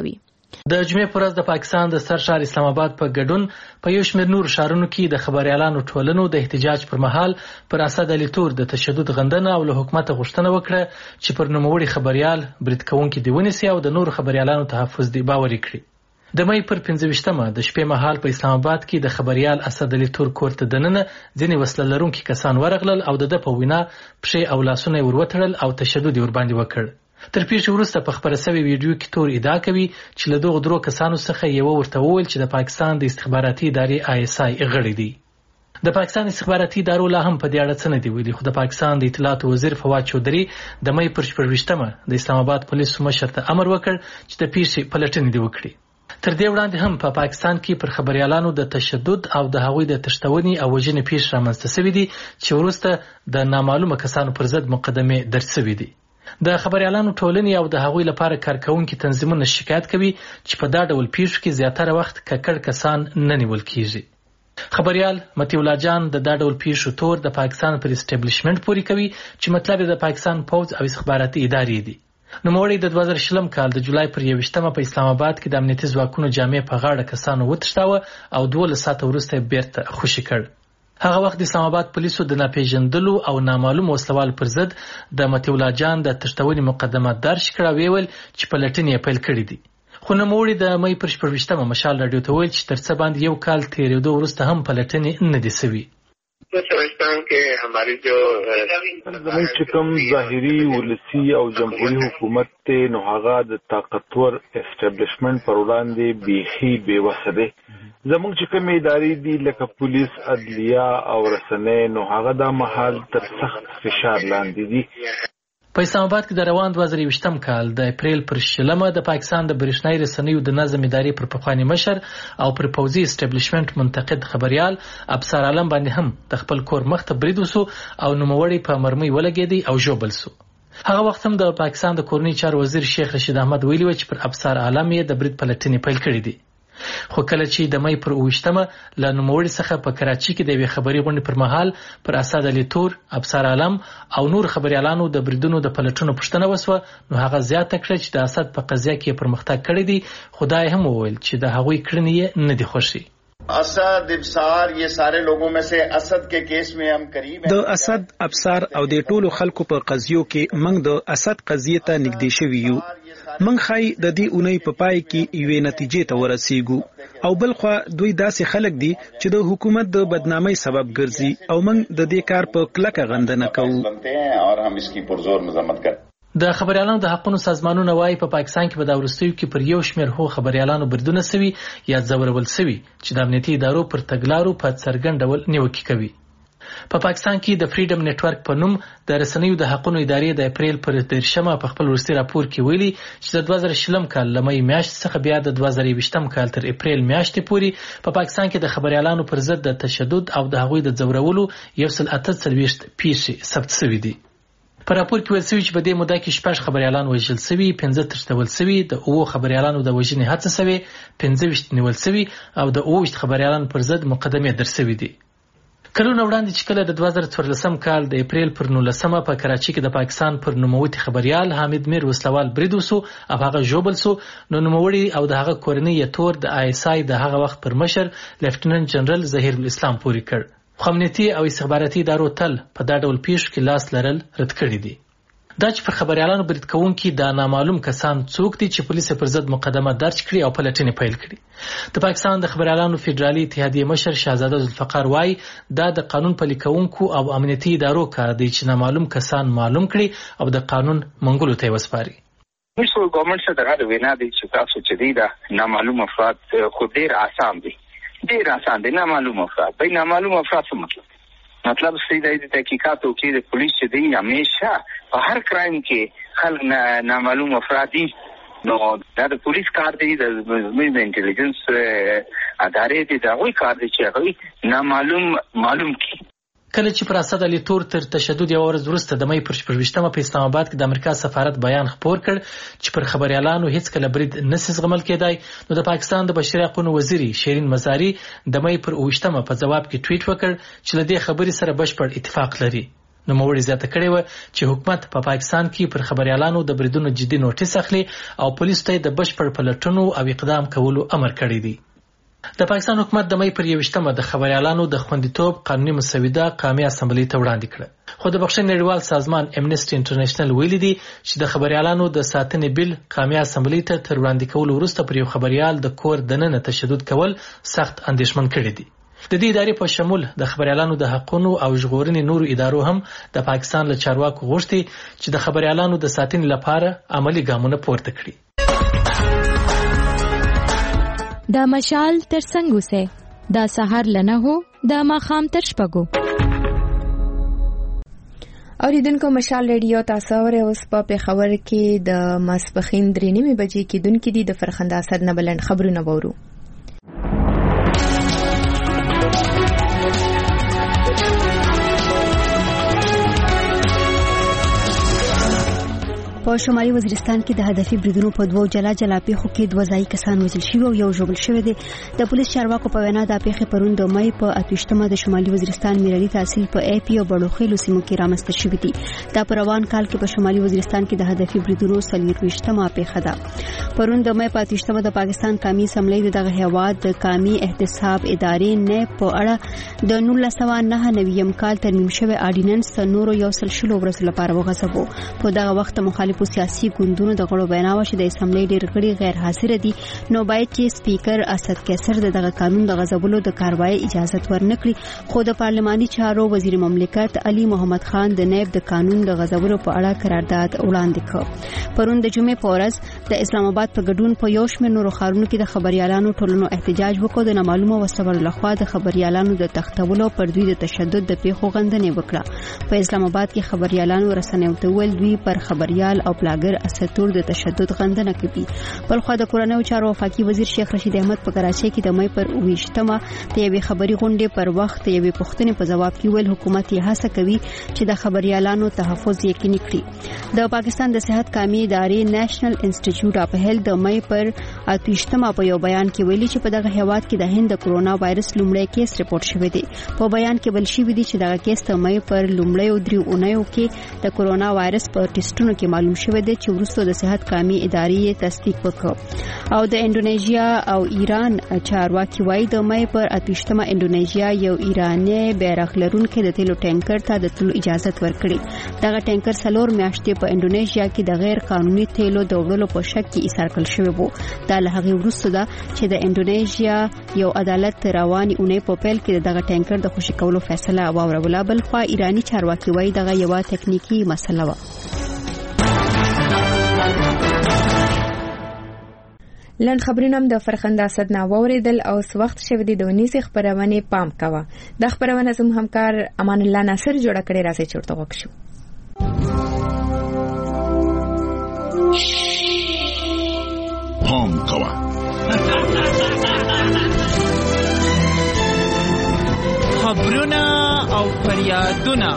د جمعې پر ورځ د پاکستان د سرشار اسلام آباد په ګډون په یو شمېر نور ښارونو کې د خبريالانو ټولنو د احتجاج پر مهال پر اسد علي تور د تشدد غندنه او له حکومت غوښتنه وکړه چې پر نوموړي خبريال برید کوونکي دی ونیسي او د نور خبريالانو تحفظ دی باوري کړي. د مې پر 15مه د شپې مهال په اسلام آباد کې د خبريال اسد علي تور کور ته دننه ځینې وسله لرونکي کسان ورغلل او د په وینا پښې او لاسونه وروتړل او تشدد ورباندې وکړ. تر پیښې وروسته په خبره شوی ویډیو کې تور ادعا کوي چې له دغه درو کسانو څخه یو ورته وویل چې د پاکستان د استخباراتي ادارې ISI غړي دي. د پاکستان استخباراتي ادارو لا هم په دې اړه څه نه دی ویلي، خو د پاکستان د اطلاعات وزیر فواد چودري د مې پر 14مه د اسلام آباد پولیسو مشر ته امر وکړ چې د پیښې پلټنې دی وکړي. تر دې وړاندې هم په پاکستان کې پر خبريالانو د تشدد او د هغوی د تشتونې او وژنې پیښې رامنځته شوې دي چې وروسته د نامعلومه کسانو پر ضد مقدمې درج شوې دي. د خبريالانو ټولنې او د هغوی لپاره کارکونکي تنظیمونه شکایت کوي چې په دا ډول پیښو کې زیاتره وخت ککړ کسان نه نیول کیږي. خبريال متي الله جان د دا ډول پیښو تور د پاکستان پر اسټابلیشمنت پوري کوي چې مطلب د پاکستان پوز او استخباراتي ادارې دي. نوموړی د 2020 کال د جولای پر 21مه په اسلام آباد کې د امنیتي ځواکونو جامې په غاړه کسانو وتښتاوه او 12 ساعته وروسته بیرته خوشي کړ. هغه وخت د اسلام آباد پولیسو د ناپېژندلو او نامعلوم وسلوال پر ضد د متي الله جان د تښتونې مقدمه درج کړه ویل چې پلټنې یې پیل کړې دي. خو نوموړی د مې پر 14مه مشال راډیو ته ویل چې تر څه باندې یو کال تیرېدو وروسته هم پلټنې نه دي سوي. زموږ چې کوم ظاهري ولسي او جمهوري حکومت ته نو هغه د طاقتور اسټابلیشمنت پر وړاندې بیخي بېوسه دی. زموږ چې کوم ادارې دي لکه پولیس، عدلیه او رسنۍ نو هغه دا مهال تر سخت فشار لاندې دي. په اسلام آباد کې د روان 2020 کال د اپریل پر 20مه د پاکستان د برېښنايي رسنیو د نظم ادارې پر پخوانی مشر او پر پوځي اسټابلیشمنت منتقد خبريال ابصار عالم باندې هم د خپل کور مخ ته برید وسو او نوموړی په مرمۍ ولګېدی او ژوبل سو. هغه وخت هم د پاکستان د کورنۍ چارو وزیر شیخ رشید احمد ویلي و چې پر ابصار عالم یې د برید پلټنې پیل کړې دي. خو کله چې د مې پر 28مه له نوموړي څخه په کراچي کې د یوې خبري غونډې پر مهال پر اسد علي تور، ابصار عالم او نور خبريالانو د بریدونو د پلټنو پوښتنه وسوه نو هغه زیاته کړه چې د اسد په قضیه کې پرمختګ کړی دی، خدای هم وویل چې د هغوی کړنې یې نه دي خوښي. اسد ابصار یہ سارے لوگوں میں سے اسد کے کیس میں ہم قریب ہیں. د اسد ابصار او د ټولو خلکو په قضیو کې موږ د اسد قضیه ته نږدې شوي یو. موږ خای د دې اونۍ په پای کې یوې نتیجې ته ورسېږو او بلخوا دوی داسې خلک دي چې د حکومت د بدنامۍ سبب ګرځي او موږ د دې کار په کلکه غندنه کوو. د خبريالانو د حقوقو سازمانونو وايي په پاکستان کې په دا وروستیو کې پر یو شمېر هو خبريالانو بریدونه سوي یا ځورول سوي چې د امنیتي ادارو پر تګلارو په څرګند ډول نیوکې کوي. په پاکستان کې د فریډم نتورک په نوم د رسنیو د حقوقو ادارې د اپریل پر 13مه په خپل وروستي راپور کې ویلي چې د 2020 کال له مې میاشتې څخه بیا د 2020 کال تر اپریل میاشتې پورې په پاکستان کې د خبريالانو پر ضد د تشدد او د هغوی د ځورولو 148 پیښې ثبت شوي دي. په راپور کې ویل شوي چې په دې موده کې 6 خبريالان وژل شوي، 15 تښتول شوي، د 9 خبريالانو د وژنې هڅه شوې، 15 نیول شوي او د 19 خبريالانو پر ضد مقدمې درج شوې دي. کلونه وړاندې چې کله د 2014 کال د اپریل پر 19مه په کراچي کې د پاکستان پر نوموتي خبريال حامد میر وسلوال برید وسو او هغه ژوبل سو نو نوموړي او د هغه کورنۍ یې تور د ISI د هغه وخت پر مشر لیفټیننټ جنرال ظهیر الاسلام پوري کړ. امنیتي او استخباراتي ادارو تل په دا ډول پیښو کې لاس لرل رد کړی دي. دا چې پر خبريالانو برید کوونکي دا نامعلوم کسان څوک دي چې پولیس پر ضد مقدمه درج کړي او پلټنې پیل کړي. د پاکستان د خبريالانو فدرالي اتحادیه مشر شهزاده ذوالفقار وايي دا د قانون پلي کوونکو او امنیتي ادارو کار دی چې نامعلوم کسان معلوم کړي او د قانون منګولو ته وسپاري. موږ ګورنمنت سره دغه وینا دي چې تاسو چې دی دا نامعلوم افراد خو ډیر آسان دي. ډیر آسان دي نامعلوم افراد. به نامعلوم افراد څه مطلب سیده د تحقیقاتو کې د پولیس چې دی همیشه په هر کرایم کې خلک نامعلوم افراد دي. نو دا د پولیس کار دی، د انټيليجنس ادارې دي، دا غوي کار دی چې هغه معلوم کی. کله چې پر اسد علي تور تر تشدد یو ورځ وروسته د مې پر 14مه په اسلام آباد کې د امریکا سفارت بیان خپور کړ چې پر خبريالانو هیڅ کله برید نسي زغمل کېدای، نو د پاکستان د بشري حقوقو وزیر شیرین مزاری د مې پر 28مه په جواب کې ټویټ وکړ چې له دې خبرې سره بشپړ اتفاق لري. نوموړي زیاته کړې و چې حکومت په پاکستان کې پر خبريالانو د بریدونو جدي نوټیس اخلي او پولیسو ته د بشپړ پلټنو او اقدام کولو امر کړی دی. د پاکستان حکومت د مې پر 21مه د خبريالانو د خوندیتوب قانوني مسوده قومي اسمبلی ته وړاندې کړه. خو د بخښنې نړیوال سازمان امنیسټي انټرنیشنل ویلي دی چې د خبريالانو د ساتنې بل قومي اسمبلی ته تر وړاندې کولو وروسته پر یو خبريال د کور دننه تشدد کول سخت اندېښمن کړی دی. د دې ادارې په شمول د خبريالانو د حقوقو او ژغورنې نورو ادارو هم د پاکستان له چارواکو غوښتي چې د خبريالانو د ساتنې لپاره عملی ګامونه پورته کړي. دا مشال تر څنګه سه دا سحر لنه هو دا ماخام تر شپګو. اوریدونکو مشال ریډیو تاسو اوره اوس په پیښور کې د ماسپخین 3:30 بجې کې دونکو دي د فرخنده اسد نه بلند خبرونه وورو. په شمالي وزیرستان کې د هدفي بریدونو په دوو جلا پیښو کې 2 ځایي کسان وژل شوي او یو ژوبل شوی دی. د پولیس چارواکو په وینا دا پیښې پرون د مې په 28مه د شمالي وزیرستان میرالي تحصیل په اي پی او بړوخیلو سیمو کې رامنځته شوې دي. دا په روان کال کې په شمالي وزیرستان کې د هدفي بریدونو 24مه پیښه ده. پرون د مې په 28مه د پاکستان قومي اسمبلی دغه هیواد د قومي احتساب ادارې نه په اړه د 1999 کال ترمیم شوی اډیننس نورو یو سل شلو ورځې لپاره وغځبو. په دغه وخت مخالفو سیاسي ګوندونو د غړو بیان و چې د اسمبلی ډېر غړي غیر حاضر دي، نو باید چې سپیکر اسد کیسر دغه قانون د غځبلو د کاروایی اجازه ورنکړي. خو د پارلماني چارو وزیر مملکت علي محمد خان د نائب د قانون د غځبلو په اړه قرارداد وړاندې کړ. پرون د جمعې په ورځ د اسلام آباد په ګډون په یو شمېر نورو ښارونو کې د خبريالانو ټولنو احتجاج وکړ. د نامعلومه وسوالو لخوا د خبريالانو د تختولو پر دوی د تشدد د پیښو غندنې وکړه. په اسلام آباد کې خبريالانو رسنیو ته ویل دوی پر خبريال او بلاګر اساتور د تشدد غندنه کوي. بلخو د کورنیو چارو وفاقي وزیر شیخ رشید احمد په کراچۍ کې د مې پر 28مه د یوې خبري غونډې پر وخت یوې پوښتنې په جواب کې ویل حکومت یې هڅه کوي چې د خبريالانو تحفظ یقیني کړي. د پاکستان د صحت قومي ادارې نېشنل انسټیټیوټ اف هیلث د مې پر 28مه په یو بیان کې ویلي چې په دغه هیواد کې د هند د کرونا وایرس لومړی کیس رپورټ شوی دی. په بیان کې بل شوی دی چې دغه کیس د مې پر لومړی 3 اونیو کې د کرونا وایرس په ټیسټونو کې معلوم شوی دی چې وروسته د صحت قومي ادارې تصدیق وکړ. او د انډونیزیا او ایران چارواکي وایي د مې پر 28مه انډونیزیا یو ایرانی بیرغ لرونکي د تیلو ټانکر ته د تلو اجازه ورکړي. دغه ټانکر 4 میاشتې په انډونیزیا کې د غیر قانوني تیلو د وړلو په شک کې ایثار کړل شوی وو. دا له هغه وروسته ده چې د انډونیزیا یو عدالت رواني اونۍ په پیل کې دغه ټانکر د خوشی کولو فیصله واوروله. بل خو ایرانی چارواکي وایي دغه یو تکنیکی مسله و. لند خبرونه د فرخنده اسد نه ووریدل او وخت شوه د ونیسې خبرونه پام کاوه. د خبرونه زموږ همکار امان الله ناصر جوړ کړي راځي چورته وکښو. پام کاوه. خبرونه او فریادونه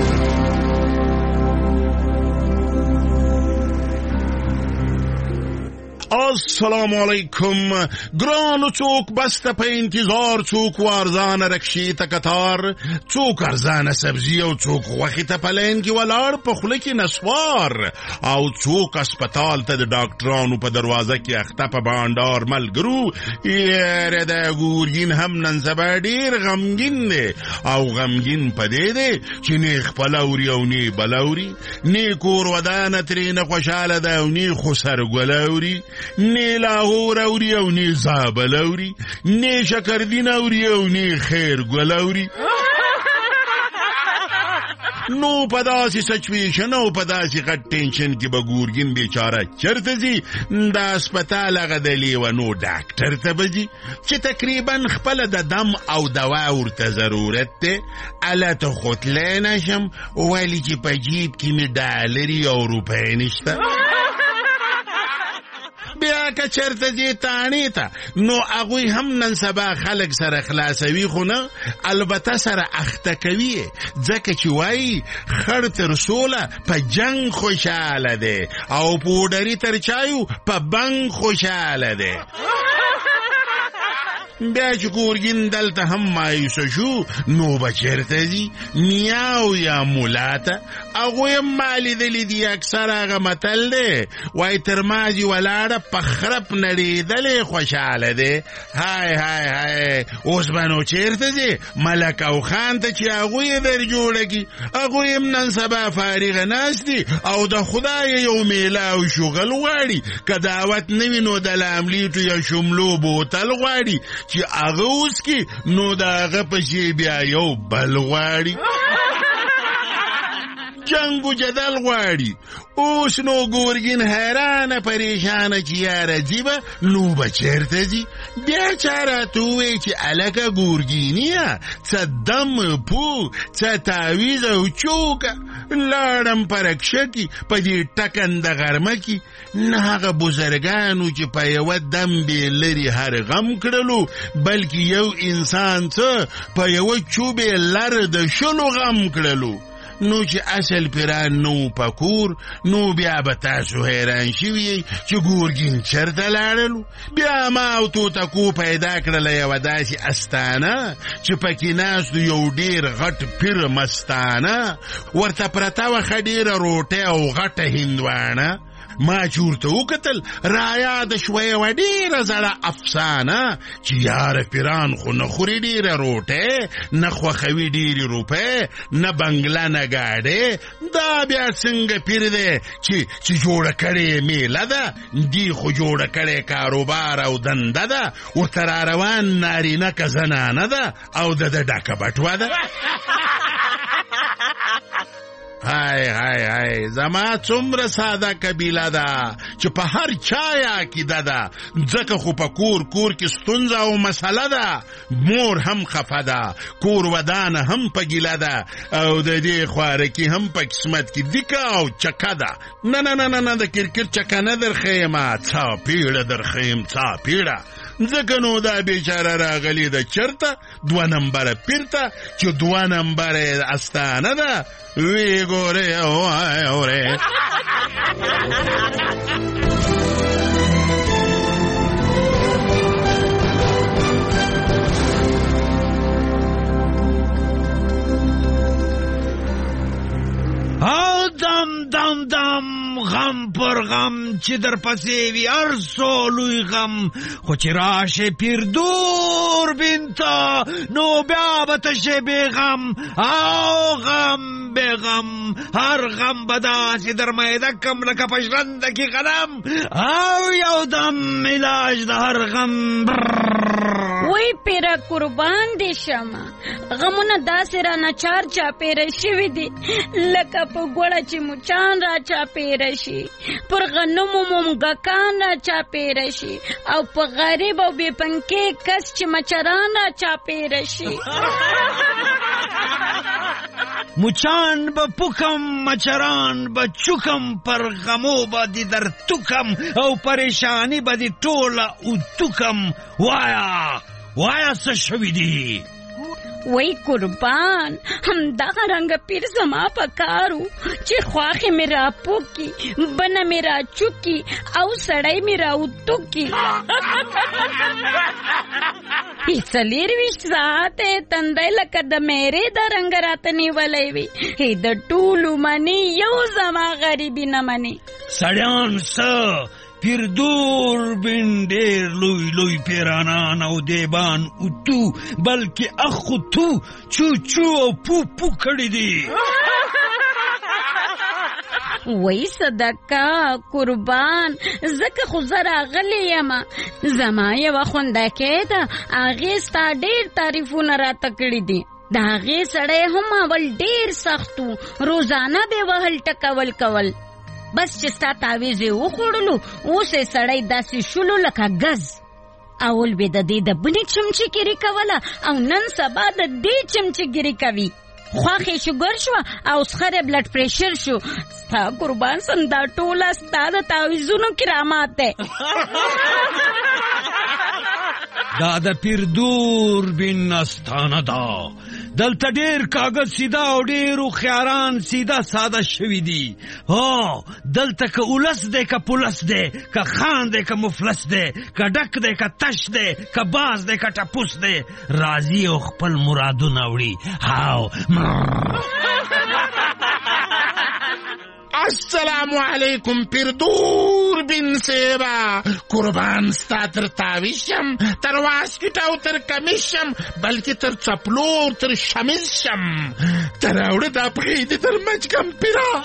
السلام علیکم. گرانو چوک بسته په انتظار، چوک وارزان رکشی ته قطار، چوک ارزان سبزی او چوک غوښې ته پلین کې ولاړ په خوله کې نسوار، او چوک اسپیټال ته د ډاکټرانو په دروازه کې اخته په بانډار ملګرو. یاره د ګورګین هم نن سبا ډېر غمګین دی، او غمګین په دې دی چې نه خپل اوري او نه بلوري، نه کور ودانه ترېنه خوشحاله ده او نه خو سرګلوري، نه لاهور اوري او نه زابل اوري، نه شکردین اوري او نه خیر ګل اوري. نو په داسې سچویشن او په داسې غټ ټینشن کې به ګورګین بیچاره چرته ځي؟ د اسپیټال هغه د لیونو ډاکټر ته به ځي چې تقریبا خپله د دم او دوا ورته ضرورت دی. هلته خو تلی نشم ولې چې په جیب کې مې ډالري او روپۍ نشته. بیا که چرته دې تانې ته نو هغوی هم نن سبا خلک سره خلاصوي، خو نه البته سره اخته کوي، ځکه چې وایي خړ تر سوله په جنگ خوشحاله دی او پوډري تر چایو په بنګ خوشحاله دی. بیا چې ګورګین دلته هم مایوسه شو نو به چېرته ځي میاو یا مولا ته هغوی هم ما لیدلي دي اکثر هغه متل دی وایي تر مازي ولاړه په خرپ نړېدلې خوشحاله دی های های های اوس به نو چېرته ځې ملک او خان ته چې هغوی یې در جوړه کړي هغوی هم نن سبا فارغه ناست دي او د خدای یو میله او شغل غواړي که دعوت نه وي نو د لاملیټو یا شملو بوتل غواړي چې هغه وڅکي نو د هغه پسې بیا یو بل غواړي جنگ و جدل غواړي اوس نو ګورګین حیرانه پریشانه چې یاره ځي به نو به چېرته ځي بیا چا راته ووایي چې هلکه ګورګینیه څه دم پو څه تعویز او چوکه لاړم په رکشه کې په دې ټکنده غرمه کې نه هغه بزرګانو چې په یوه دم بې لرې هر غم کړلو بلکې یو انسان څه په یوه چوبې لر د شلو غم کړلو نو چې اصل پیران نو پکور نو بیا به تاسو حیران شوي چې ګورګین چېرته لاړلو بیا ما او توتکو پیدا کړله یوه داسې استانه چې پکې ناستو یو ډېر غټ پیر مستانه ورته پرته وه ښه ډېره روټۍ او غټه هندوانه ما چې ورته وکتل رایاده شوه یوه ډېره زړه افسانه چې یاره پیران خو نه خوري ډېره روټۍ نه خوښوي ډېرې روپۍ نه بنګله نه ګاډۍ دا بیا څنګه پیر دی چې جوړه کړې میله ده دی خو جوړه کړې کاروبار او دنده ده ورته را روان نارینه که زنانه ده او د ډکه بټوه ده های های های زما څومره ساده قبیله ده چې په هر چا عقیده ده ځکه خو په کور کې ستونزه او مسله ده مور هم خفه ده کور ودانه هم په ګیله ده او د دې خوارکي هم په قسمت کې دیکه او چکه ده نه د کرکټ چکه نه درښیمه څاپېړه درښیم څاپېړه ځکه نو دا بیچاره راغلی ده چرته 2 نمبره پیرته چې 2 نمبره استانه ده وی ګورې اورې او دم غم پر غم چې در پسې وي هر څو لوی غم خو چې راشه پیر دور بینتا نو بیا به تشه بې غم او غم بې غم هر غم به داسې در میده کم لکه په ژرنده کې غنم او یو دم علاج د هر غم وای پیره قربان دې شمه غمونه داسې را ناچار چاپېره شوي دي لکه په ګوړه چې مچان را چاپېره شي پر غنمو مومګکان را چاپېره شي او په غریب او بې پنکې کس چې مچران را چاپېره شي مچان به پوکم مچران به چوکم پر غمو به دی در توکم او پریشانی به دی ټوله او توکم وایا څه شوي دي وای قربان همدغه رنګ پیر زما په کارو چې خواخې مې را پوکي بنه مې را چوکي او سړی مې را وتوکي 24 ساعته تندی لکه د میرې د رنګ راته نیولی وي د ټولو مني یو زما غریبي نه مني سړیان څه پیر دور بین ډېر لوی پیرانان او دیبان اتو بلکې اخو تو چو او پو کړي دي وای صدقه قربان زکه خو زه راغلی یم زما یوه خوندکې ده هغې ستا ډېر تعریفونه راته کړي دي د هغې سړی هم اول ډېر سخت و روزانه به وهل ټکول کول بس چې ستا تعویز یې وخوړلو اوس یې سړی داسې شولو لکه ګز اول به د دې د بنې چمچهګیري کوله او نن سبا د دې چمچهګیري کوي خواښې شوګر شوه او سخره بلډ پریشر شو ستا قربان سم دا ټوله ستا د تعویزونو کرامات دی دا د پیر دور بین استانه ده دلته ډیر کاغذ سیده او ډیر خیاران سیده ساده شوي دي. هو دلته که اولس دی که پولس دی، که خان دی که مفلس دی، که ډک دی که تش دی، که باز دی که ټپوس دی، راضي او خپل مرادونه وړي. هاو السلام علیکم پیر دور بین سیبا، قربان ستا تر تاویشم، تر واسکټ او تر کمیشم، بلکې تر چپلور تر شمیز شم، تر اوړه دا پښې دې تر مچکم پیرا.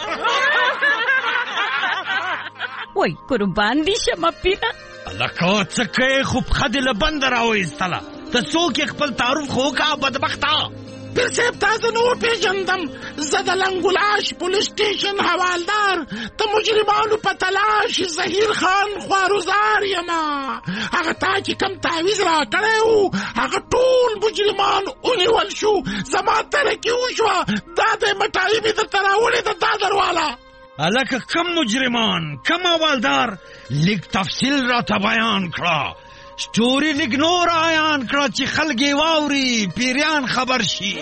وای قربان دي شمه پیرا. لکه څه کوې خو پښه دې له بنده راوایستله، ته څوک یې خپل تعارف خو وکړه بدبخته. پیر صاحب تاسو نو پیژندم، زه د لنګولاش پولیس سټیشن حوالدار، د مجرمانو په تلاش ظهیر خان خوارزار یما. هغه تا چې کم تعویض راکړی و هغه ټول مجرمان ونیول شو، زما ترکي وشوه، دا د مټایي مې درته راوړې ده دا درواله. هلکه کم مجرمان کم حوالدار لیک تفصیل راته بیان کړه، سټوري لیک نور آیان کړه چې خلک یې واوري، پیریان خبر شي.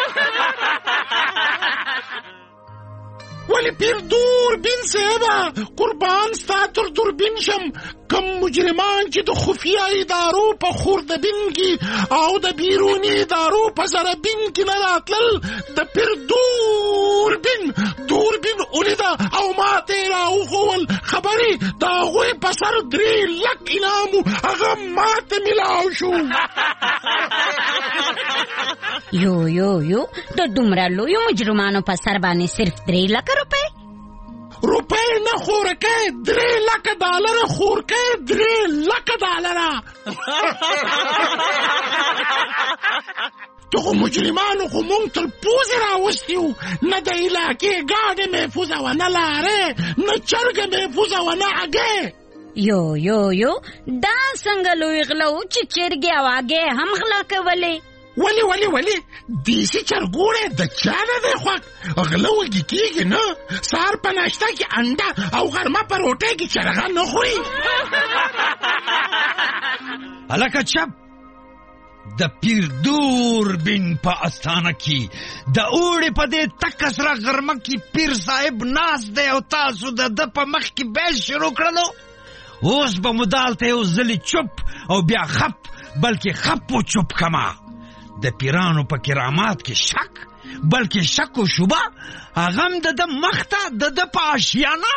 ولی پیر دور بین صاحبه قربان ستا تر دوربین شم، کم مجرمان چې د خفیه ادارو په خوردبین کې او د بیروني ادارو په زربین کې نه راتلل، د پیر دوربین ولیده او ما ته یې راوښول. خبرې د هغوی په سر 3 لک انعام و، هغه ما ته میلاو شو. یو د دومره لویو مجرمانو په سر باندې صرف 3 لک روپۍ نه خورکۍ، 3 لک ډالره خورکۍ، 3 لک ډالره. ته خو مجرمانو خو مونږ تر پوزې راوستي وو، نه د علاقې ګاډې محفوظه و نه لارې، نه چرګه محفوظه و نه هګۍ. یو دا څنګه لوی غله و چې چرګې او هګۍ هم غلا کولې؟ ولی دیسی چرګوړی د چا نه دی خوښ؟ غله وږي کېږي نه، سهار په ناشته کې انډه او غرمه په روټۍ کې چرغه نه خوري. هلکه چپ، د پیر دوربین په استانه کې د اوړي په دې تکه سره غرمه کې پیر صاحب ناست دی او تاسو د ده په مخ کې بیل شروع کړلو. اوس به مو دالته یو ځلې چپ او بیا خپ، بلکې خپ و چپ کما. د پیرانو په کرامات کې شک، بلکې شک و شبه، هغه هم د ده مخ ته د ده په آشیانه.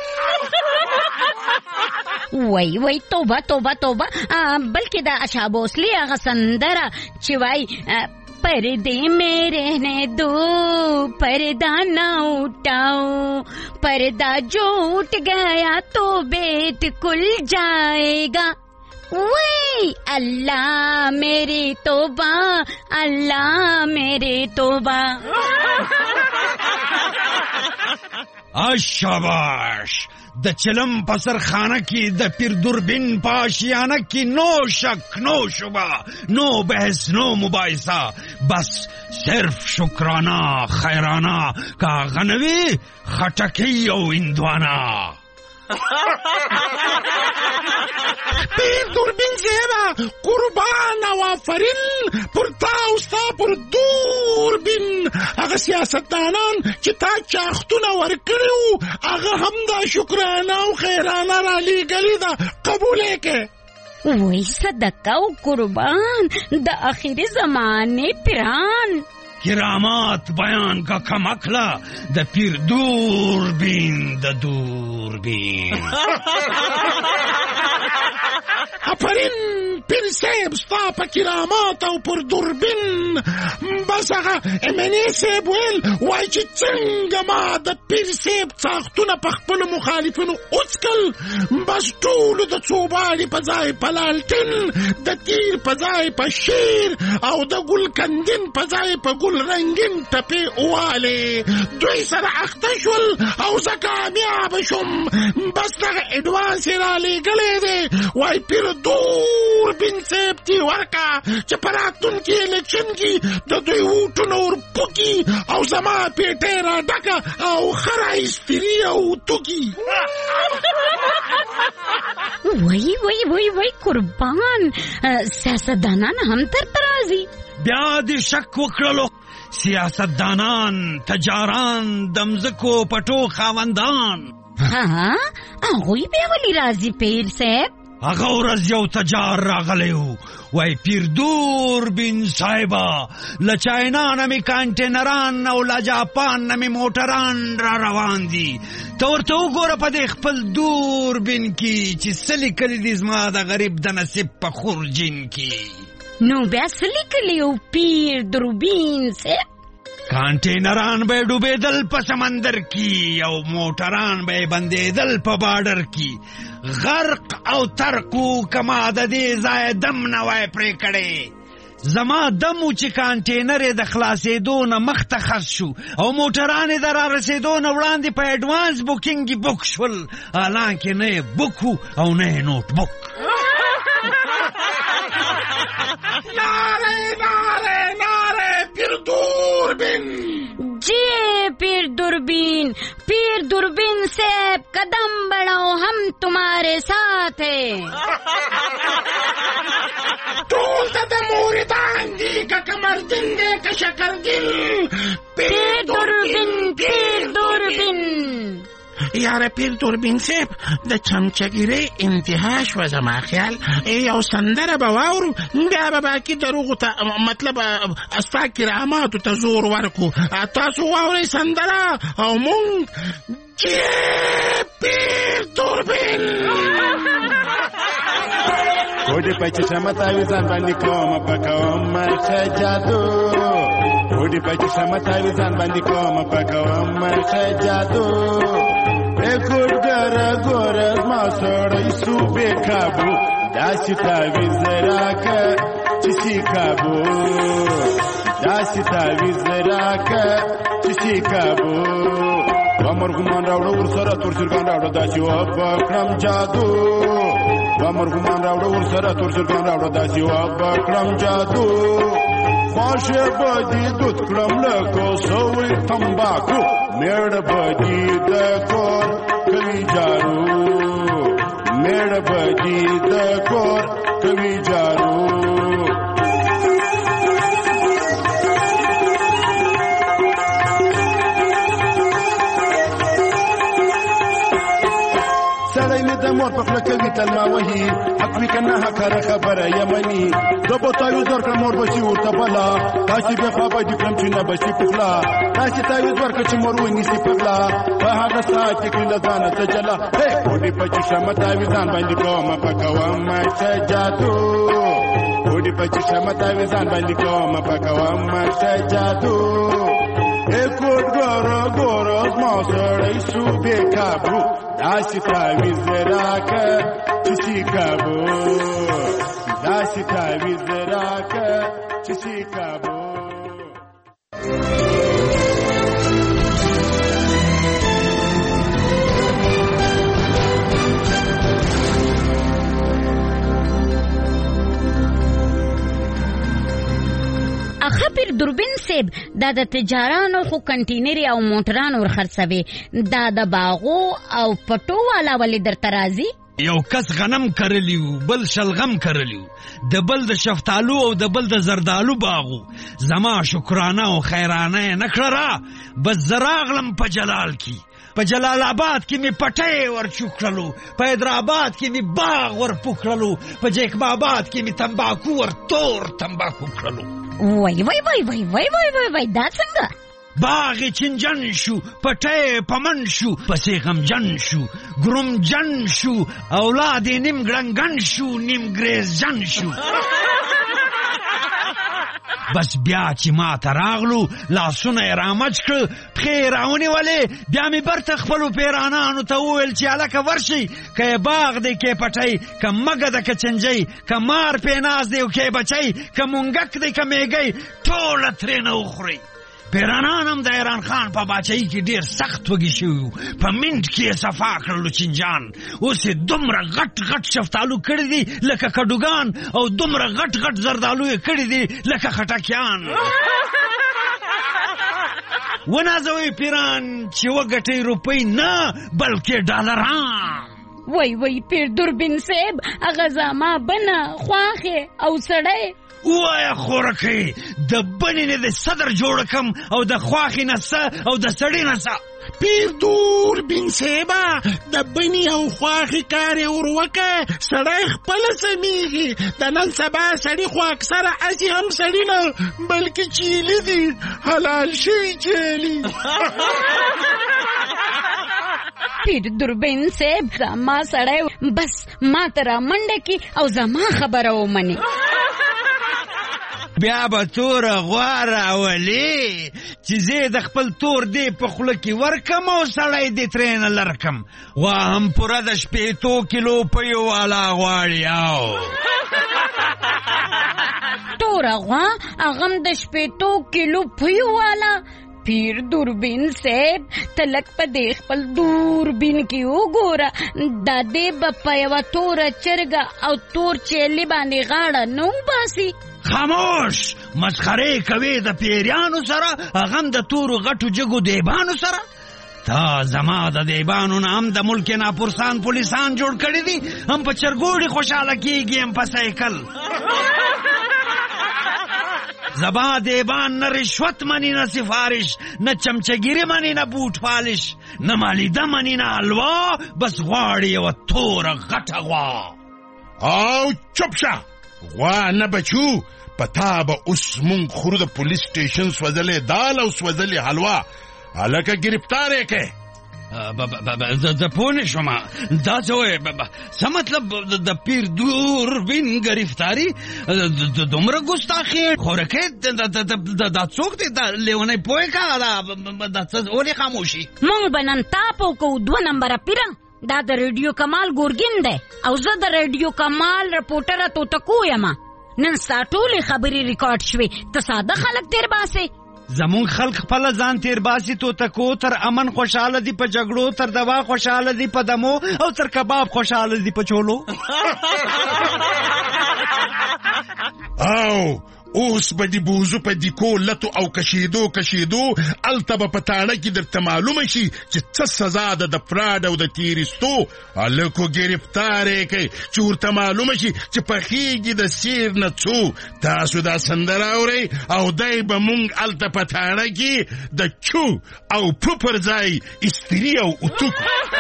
وای توبه، بلکې د اشا بوسلي هغه سندره چې وای पर्दे में रहने दो, पर्दा ना उठाओ, पर्दा जो उठ गया तो बेट खुल जाएगा. वही अल्लाह मेरी तौबा, अल्लाह मेरी तौबा. शाबाश. د چلم پسر خانه کی د پیر دوربین پاشیانه کی نو شک نو شبہ نو بحث نو مباحثہ, بس صرف شکرانہ خیرانہ کا غنوی خٹکی او اندوانا. پیر دوربین زیبا قربان و آفرین پر تا استا پر دوربین. اگه سیاستدانان چې تا چاختونه ورکړیو هغه هم دا شکرانه او خیرانه را لیږلې ده, قبولې کې. وای صدقه او قربان د اخري زمانه پیران. کرامات بیان کا کمکلا د پیر دوربین د دوربین. آفرین پیر صاحب ستا په کرامات او پر دوربین. بس هغه امنی صاحب ویل وای چې څنګه ما د پیر صاحب څاختونه په خپلو مخالفینو وڅکل, بس ټولو د څوبالي په ځای په لالټین, د تیر په ځای په شیر او د ګل کندین په ځای په ګل رنگین ټپې واله دوی سره اخته شول او زه کامیاب شوم. بس دغه اډوانس را لېږلی دی. وای پیر دوربین صاحب تی ورکا چې په راتلونکي الیکشن کې د دوی ووټونه ورپوکي او زما پیټۍ راډکه او ښه رایستري او توکي. وای قربان، سیاستدانان هم ترته راځي. بیا دې شک وکړلو، سیاستدانان، تجاران، د مځکو پټو خاوندان. هغوی بیا ولې راځي پیر صاحب؟ هغه ورځ یو تجار راغلی و، وای پیر دوربین صاحبه، له چاینا نه مې کانټینران او له جاپان نه مې موټران را روان دي. ته ورته وګوره په دې خپل دوربین کې چې څه لیکلي دي زما د غریب د نصیب په خورجین کې. نو بیا څه لیکلي و پیر دوربین صاحب؟ کانټینران به ډوبېدل په سمندر کې او موټران به بندېدل په باډر کې. غرق او ترکو کما د دې ځای دم نه وای پرې کړی. زما دم و چې کانټینر یې د خلاصېدو نه مخته خس شو او موټران یې د را رسېدو نه وړاندې په اډوانس بوکینګ کې بوک شول، حالانکې نه یې بوک او نه یې نوټ بوک. نعره پیر دوربین جی پیر دوربین صاحب، قدم بڑھاؤ ہم تمہارے ساتھ ہیں. ټول د موریدان دي که کمردین دی که شکرګین. پیر دوربین یاره پیر دوربین صاحب، د چمچګیرۍ انتها شوه زما خیال. یو سندره به واورو، بیا به باقي دروغو ته مطلب ستا کراماتو ته زور ورکو. تاسو واورئ سندره او مونږ پیر دوربین. وډې په چشمه تاویزان باندې کوم پکوم مرخه جادو. وډې په چشمه تاویزان باندې کوم پکوم مرخه جادو. کوټ ګره ګوره زما سړی سو بې کابو، داسې تاویز راکه چې سي کابو، داسې تاویز راکه چې سي کابو. ومرغمان راوړه ورسره تور چرګان راوړه داسې وبکړم جادو. ومرغمان راوړه ورسره تور چرګان راوړه داسې وبکړم جادو. خواشه به دې دود کړم لکه سوی تمباکو. میړه به دې د کور کوي جارو، میړه به دې د کور کوي جارو. سړی مې د مور په خوله کوي تل ما وهي، حق وي که نه حقاره خبره یمني. زه به تاویز ورکړم مور به شي ورته بلا، داسې بې خوا به دې کړم چې نه به شي په خوله. داسې تاویز ورکړه چې مور ونیسي په غلا، په هغه ساعت کې کړي له ځانه ته جلا. وډې په چشمه تاویزان باندې کومه پکوم ښه جادو. وډې په چشمه تاویزان باندې کومه پکوم ښه جادو. کوټ ګوره ګوره زما سړی سو بې کابو، داسې تاویز راکه چې سي کابو، داسې تاویز راکه چې سي کابو. پیر دوربین صاحب، دا د تجارانو خو کنټینر او موټران ورخرڅوي، دا د باغو او پټو والا ولې درته راځي؟ یو کس غنم کرلی و، بل شلغم کرلی و، د بل د شفتالو او د بل د زردالو باغو. زما شکرانه او خیرانه یې نه کړه را، بس زه راغلم په جلال کې. په جلال آباد کې مې پټۍ ور چوکړلو، په حیدرآباد کې مې باغ ور پوکړلو، په جیکب آباد کې مې تمباکو ور تور تمباکو کړلو. وای دا څنګه؟ باغ چنجن شو، پټۍ پمن شو، پسې غمجن شو، ګرومجن شو، اولاد نیم ګړنګن شو، نیم ګریزجن شو. بس بیا چې ما ته راغلو، لاسونه یې رامچ کړ، پښې یې راونیولې. بیا مې برته خپلو پیرانانو ته وویل چې هلکه ورشئ، که یې باغ دی که یې پټۍ، که مګه ده که چنجۍ، که مار پې ناز دی او که یې بچۍ، که مونګک دی که میږۍ، ټوله ترېنه وخورئ. پیرانان هم د ایران خان په باچایي کې ډیر سخت وږي شوي په منټ کې یې صفا کړلو چینجان. اوس یې دومره غټ غټ شفتالو کړي دي لکه کډوګان او دومره غټ غټ زردالو یې کړي دي لکه خټکیان. ونازوي پیران چې وګټئ روپۍ نه بلکې ډالران. وای پیر دوربین صاحب هغه زما بنه خواخې او سړی وایا خورکې د بنې نه د صدر جوړ کم او د خواخې نسه او د سړي نسه. پیر دوربین صاحبه د بنې او خواخې کار یې وروکه سړی خپله سمیږي. د نن سبا سړي خو اکثره هسې هم سړي نه بلکې چیلي دي حلال شوي چیلي. پیر دوربین صاحب زما سړی بس ما ته را منډه کی او زما خبره ومني. بیا به توره غوا راولې چې زه د خپل تور دی په خوله کې ورکم او سړی دې ترې نه لرکم. غوا هم پوره د 8 کیلو پیو والا غواړي. او توره غوا هغه هم د 8 کیلو پیو والا. پیر دوربین صاحب تلک په دې خپل دوربین کې وګوره دا دې به په یوه توره چرګه او تور چیلي باندې غاړه نه وباسي. خاموش مسخرې کوي د پیریانو سره هغه هم د تورو غټو جګو دیبانو سره. تا زما د دیبانو نه هم د ملک ناپرسان پولیسان جوړ کړي دي. هم په چرګوړي خوشحاله کېږي هم په سایکل. زبا دیبان نه رشوت منی نه سفارش نه چمچگیری منی نه بوټ پالش نه مالیده منی نه حلوا بس غواړي یوه توره غټه غوا. او چپ شه غوا نه بچو په تا به اوس مونږ خورو د پولیس سټیشن سوځلې دال او سوځلې حلوا. هلکه ګرفتار یې کړې. زه پوه نه شوم دا څه وایې څه مطلب د پیر دوربین ګرفتاري دومره ګستاخي خورکې دا څوک دی دا لیونی پوهې که دا څه ولې خاموشي. موږ به نن تاپو کوو 2 نمبره پیره دا د ریډیو کمال ګورګین دی او زه د ریډیو کمال رپورټره توتکو یم. نن ستا ټولې خبرې ریکارډ شوې ته ساده خلک تیر باسې. زمونږ خلق خپل ځان تیر باسي توتکو تر امن خوشاله دي په جګړو تر دوا خوشاله دي په دمو او تر کباب خوشاله دي په چولو. او اوس به دی بوزو په دیکو لتو او کشیدو الته به په تاڼه کې درته معلومه شي چې څه سزا ده د فراډ او د تیریستو. هلکو ګرفتار یې کړئ چې ورته معلومه شي چې پخېږي د سیر نه څو. تاسو دا سندره اورئ او دی به مونږ الته په تاڼه کې د چو او پو پر ځای استري او اتوک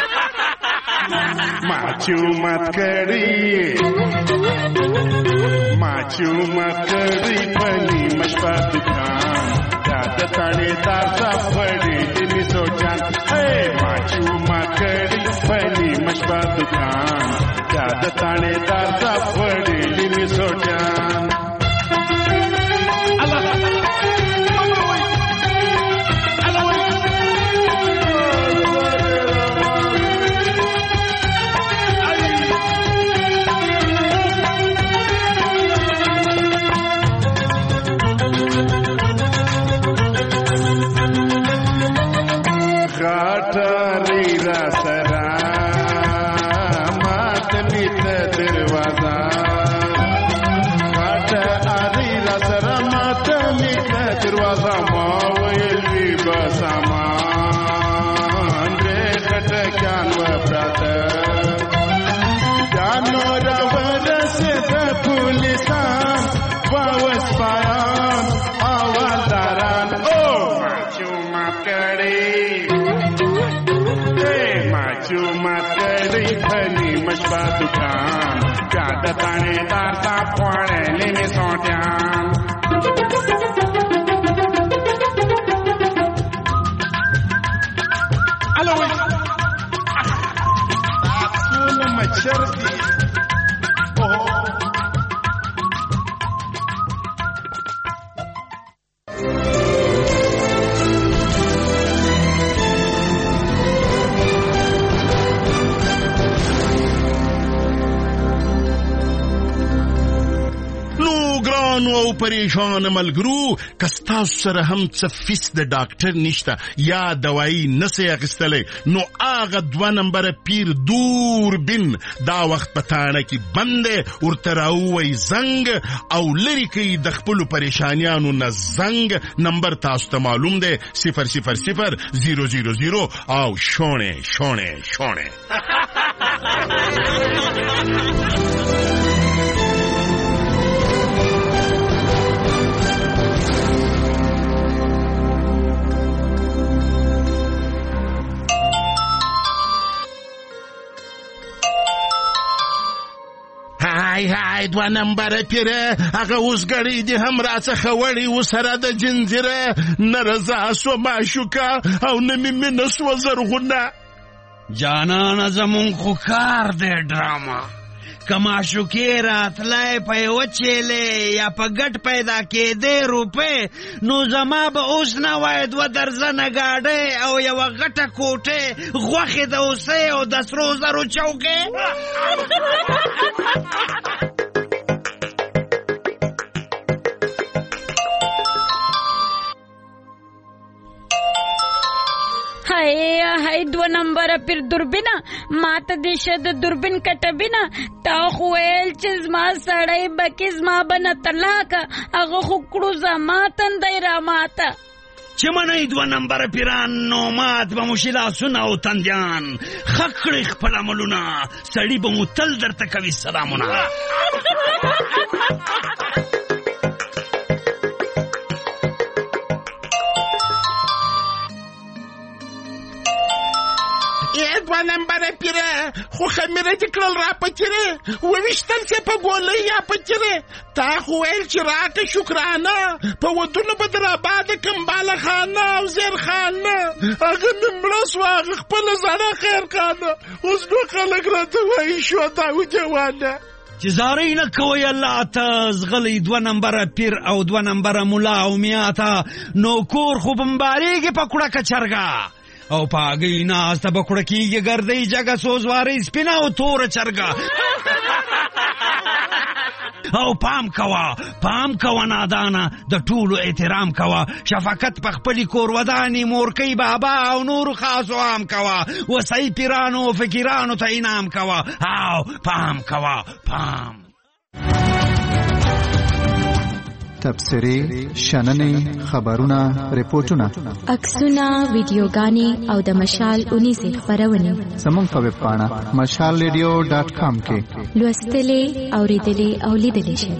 معچومت کړي پنی مشپا دکان دا د تاړې دار صفړې دې سوچان. معچومت کړي پنی مشپا دکان دا د تاړې دار صفړې دې سوچان. दुकान ज्यादा थानेदार साहब खोड़े लेने सोट्यान. हेलो सुन मच्छर दी او پریشان ملګرو کستا سره هم څه فیس د ډاکټر نشته یا دوايي نسې اخیستلې نو هغه 2 نمبر پیر دوربین دا وخت پتاړه کې بندې ورته راووي زنګ او لری کې د خپل پریشانیانو نه زنګ نمبر تاسو ته معلوم دی 000 او شونه هاي 2 نمبر پیره هغه اوس غړي دي هم راڅخه وړي وسره د جنزیره نرزا سو ماشوکا او نمی منسو زرغونه جانان زمون خو کار دی ډراما کما شوکې راتلای په یو چیلې یا په ګټ پیدا کېدې روپې نو زما به اوس نه وای 2 درزنه ګاډۍ او یو غټه کوټه غوښې د اوسې او د سرو زرو چوکې هاي 2 نمبر پیر دوربینا ماته د شد دوربین کټبینا تا خو ویل چې زما سړی بکې زما بنه طلاق هغه خو کړو زما تندی را ماته چې منې 2 نمبر پیران نو مات به مشلا سنا او تندیان خکړې خپل عملونه سړی به متل درته کوي سلامونه یه 2 نمبر پیره خو خمیره تکرل را پچره وویشتل چه پا گوله یا پچره تا خویل چه راک شکرانه پا ودونه بدر آباد کمبال خانه او زیر خانه اگه نمرس و اگه خپل زانه خیر خانه اوز نو خلق را دوایی شو تاو جوانه چې زارې نه کوئ الله ته زغلی 2 نمبر پیر او 2 نمبر ملا او میاته نو کور خو بمباریږي په کوړه کچرګه او پاگی ناستا بکڑکی گی گردی جگہ سوزواری سپینا او تور چرگا او پام کوا نادانا د ټولو احترام کوا شفقت پخپلی کور ودانی مورکی بابا او نور خاص و عام کوا وسعی پیرانو فکرانو تا انام کوا او پام کوا تبصرې شننې خبرونه ریپورتونه عکسونه ویډیوګانې او د مشال 19 خبرونه زموږ په ویب پاڼه mashalradio.com کې لوستلې اوریدلې او لیدلې شئ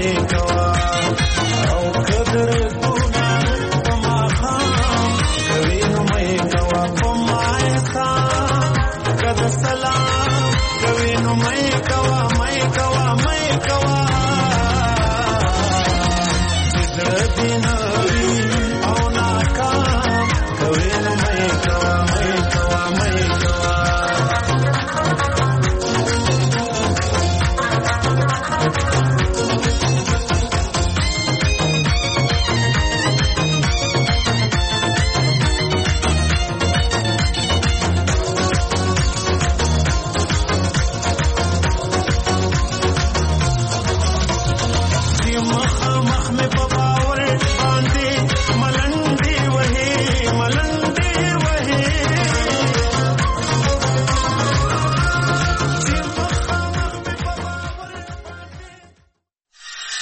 مې کوا او قدر ګونه په ماښام کوي نو مې کوا په ماښام کده سلام کوي نو مې کوا چې زړه دې نوي او ناکام کوي نو مې کوا مخ مې په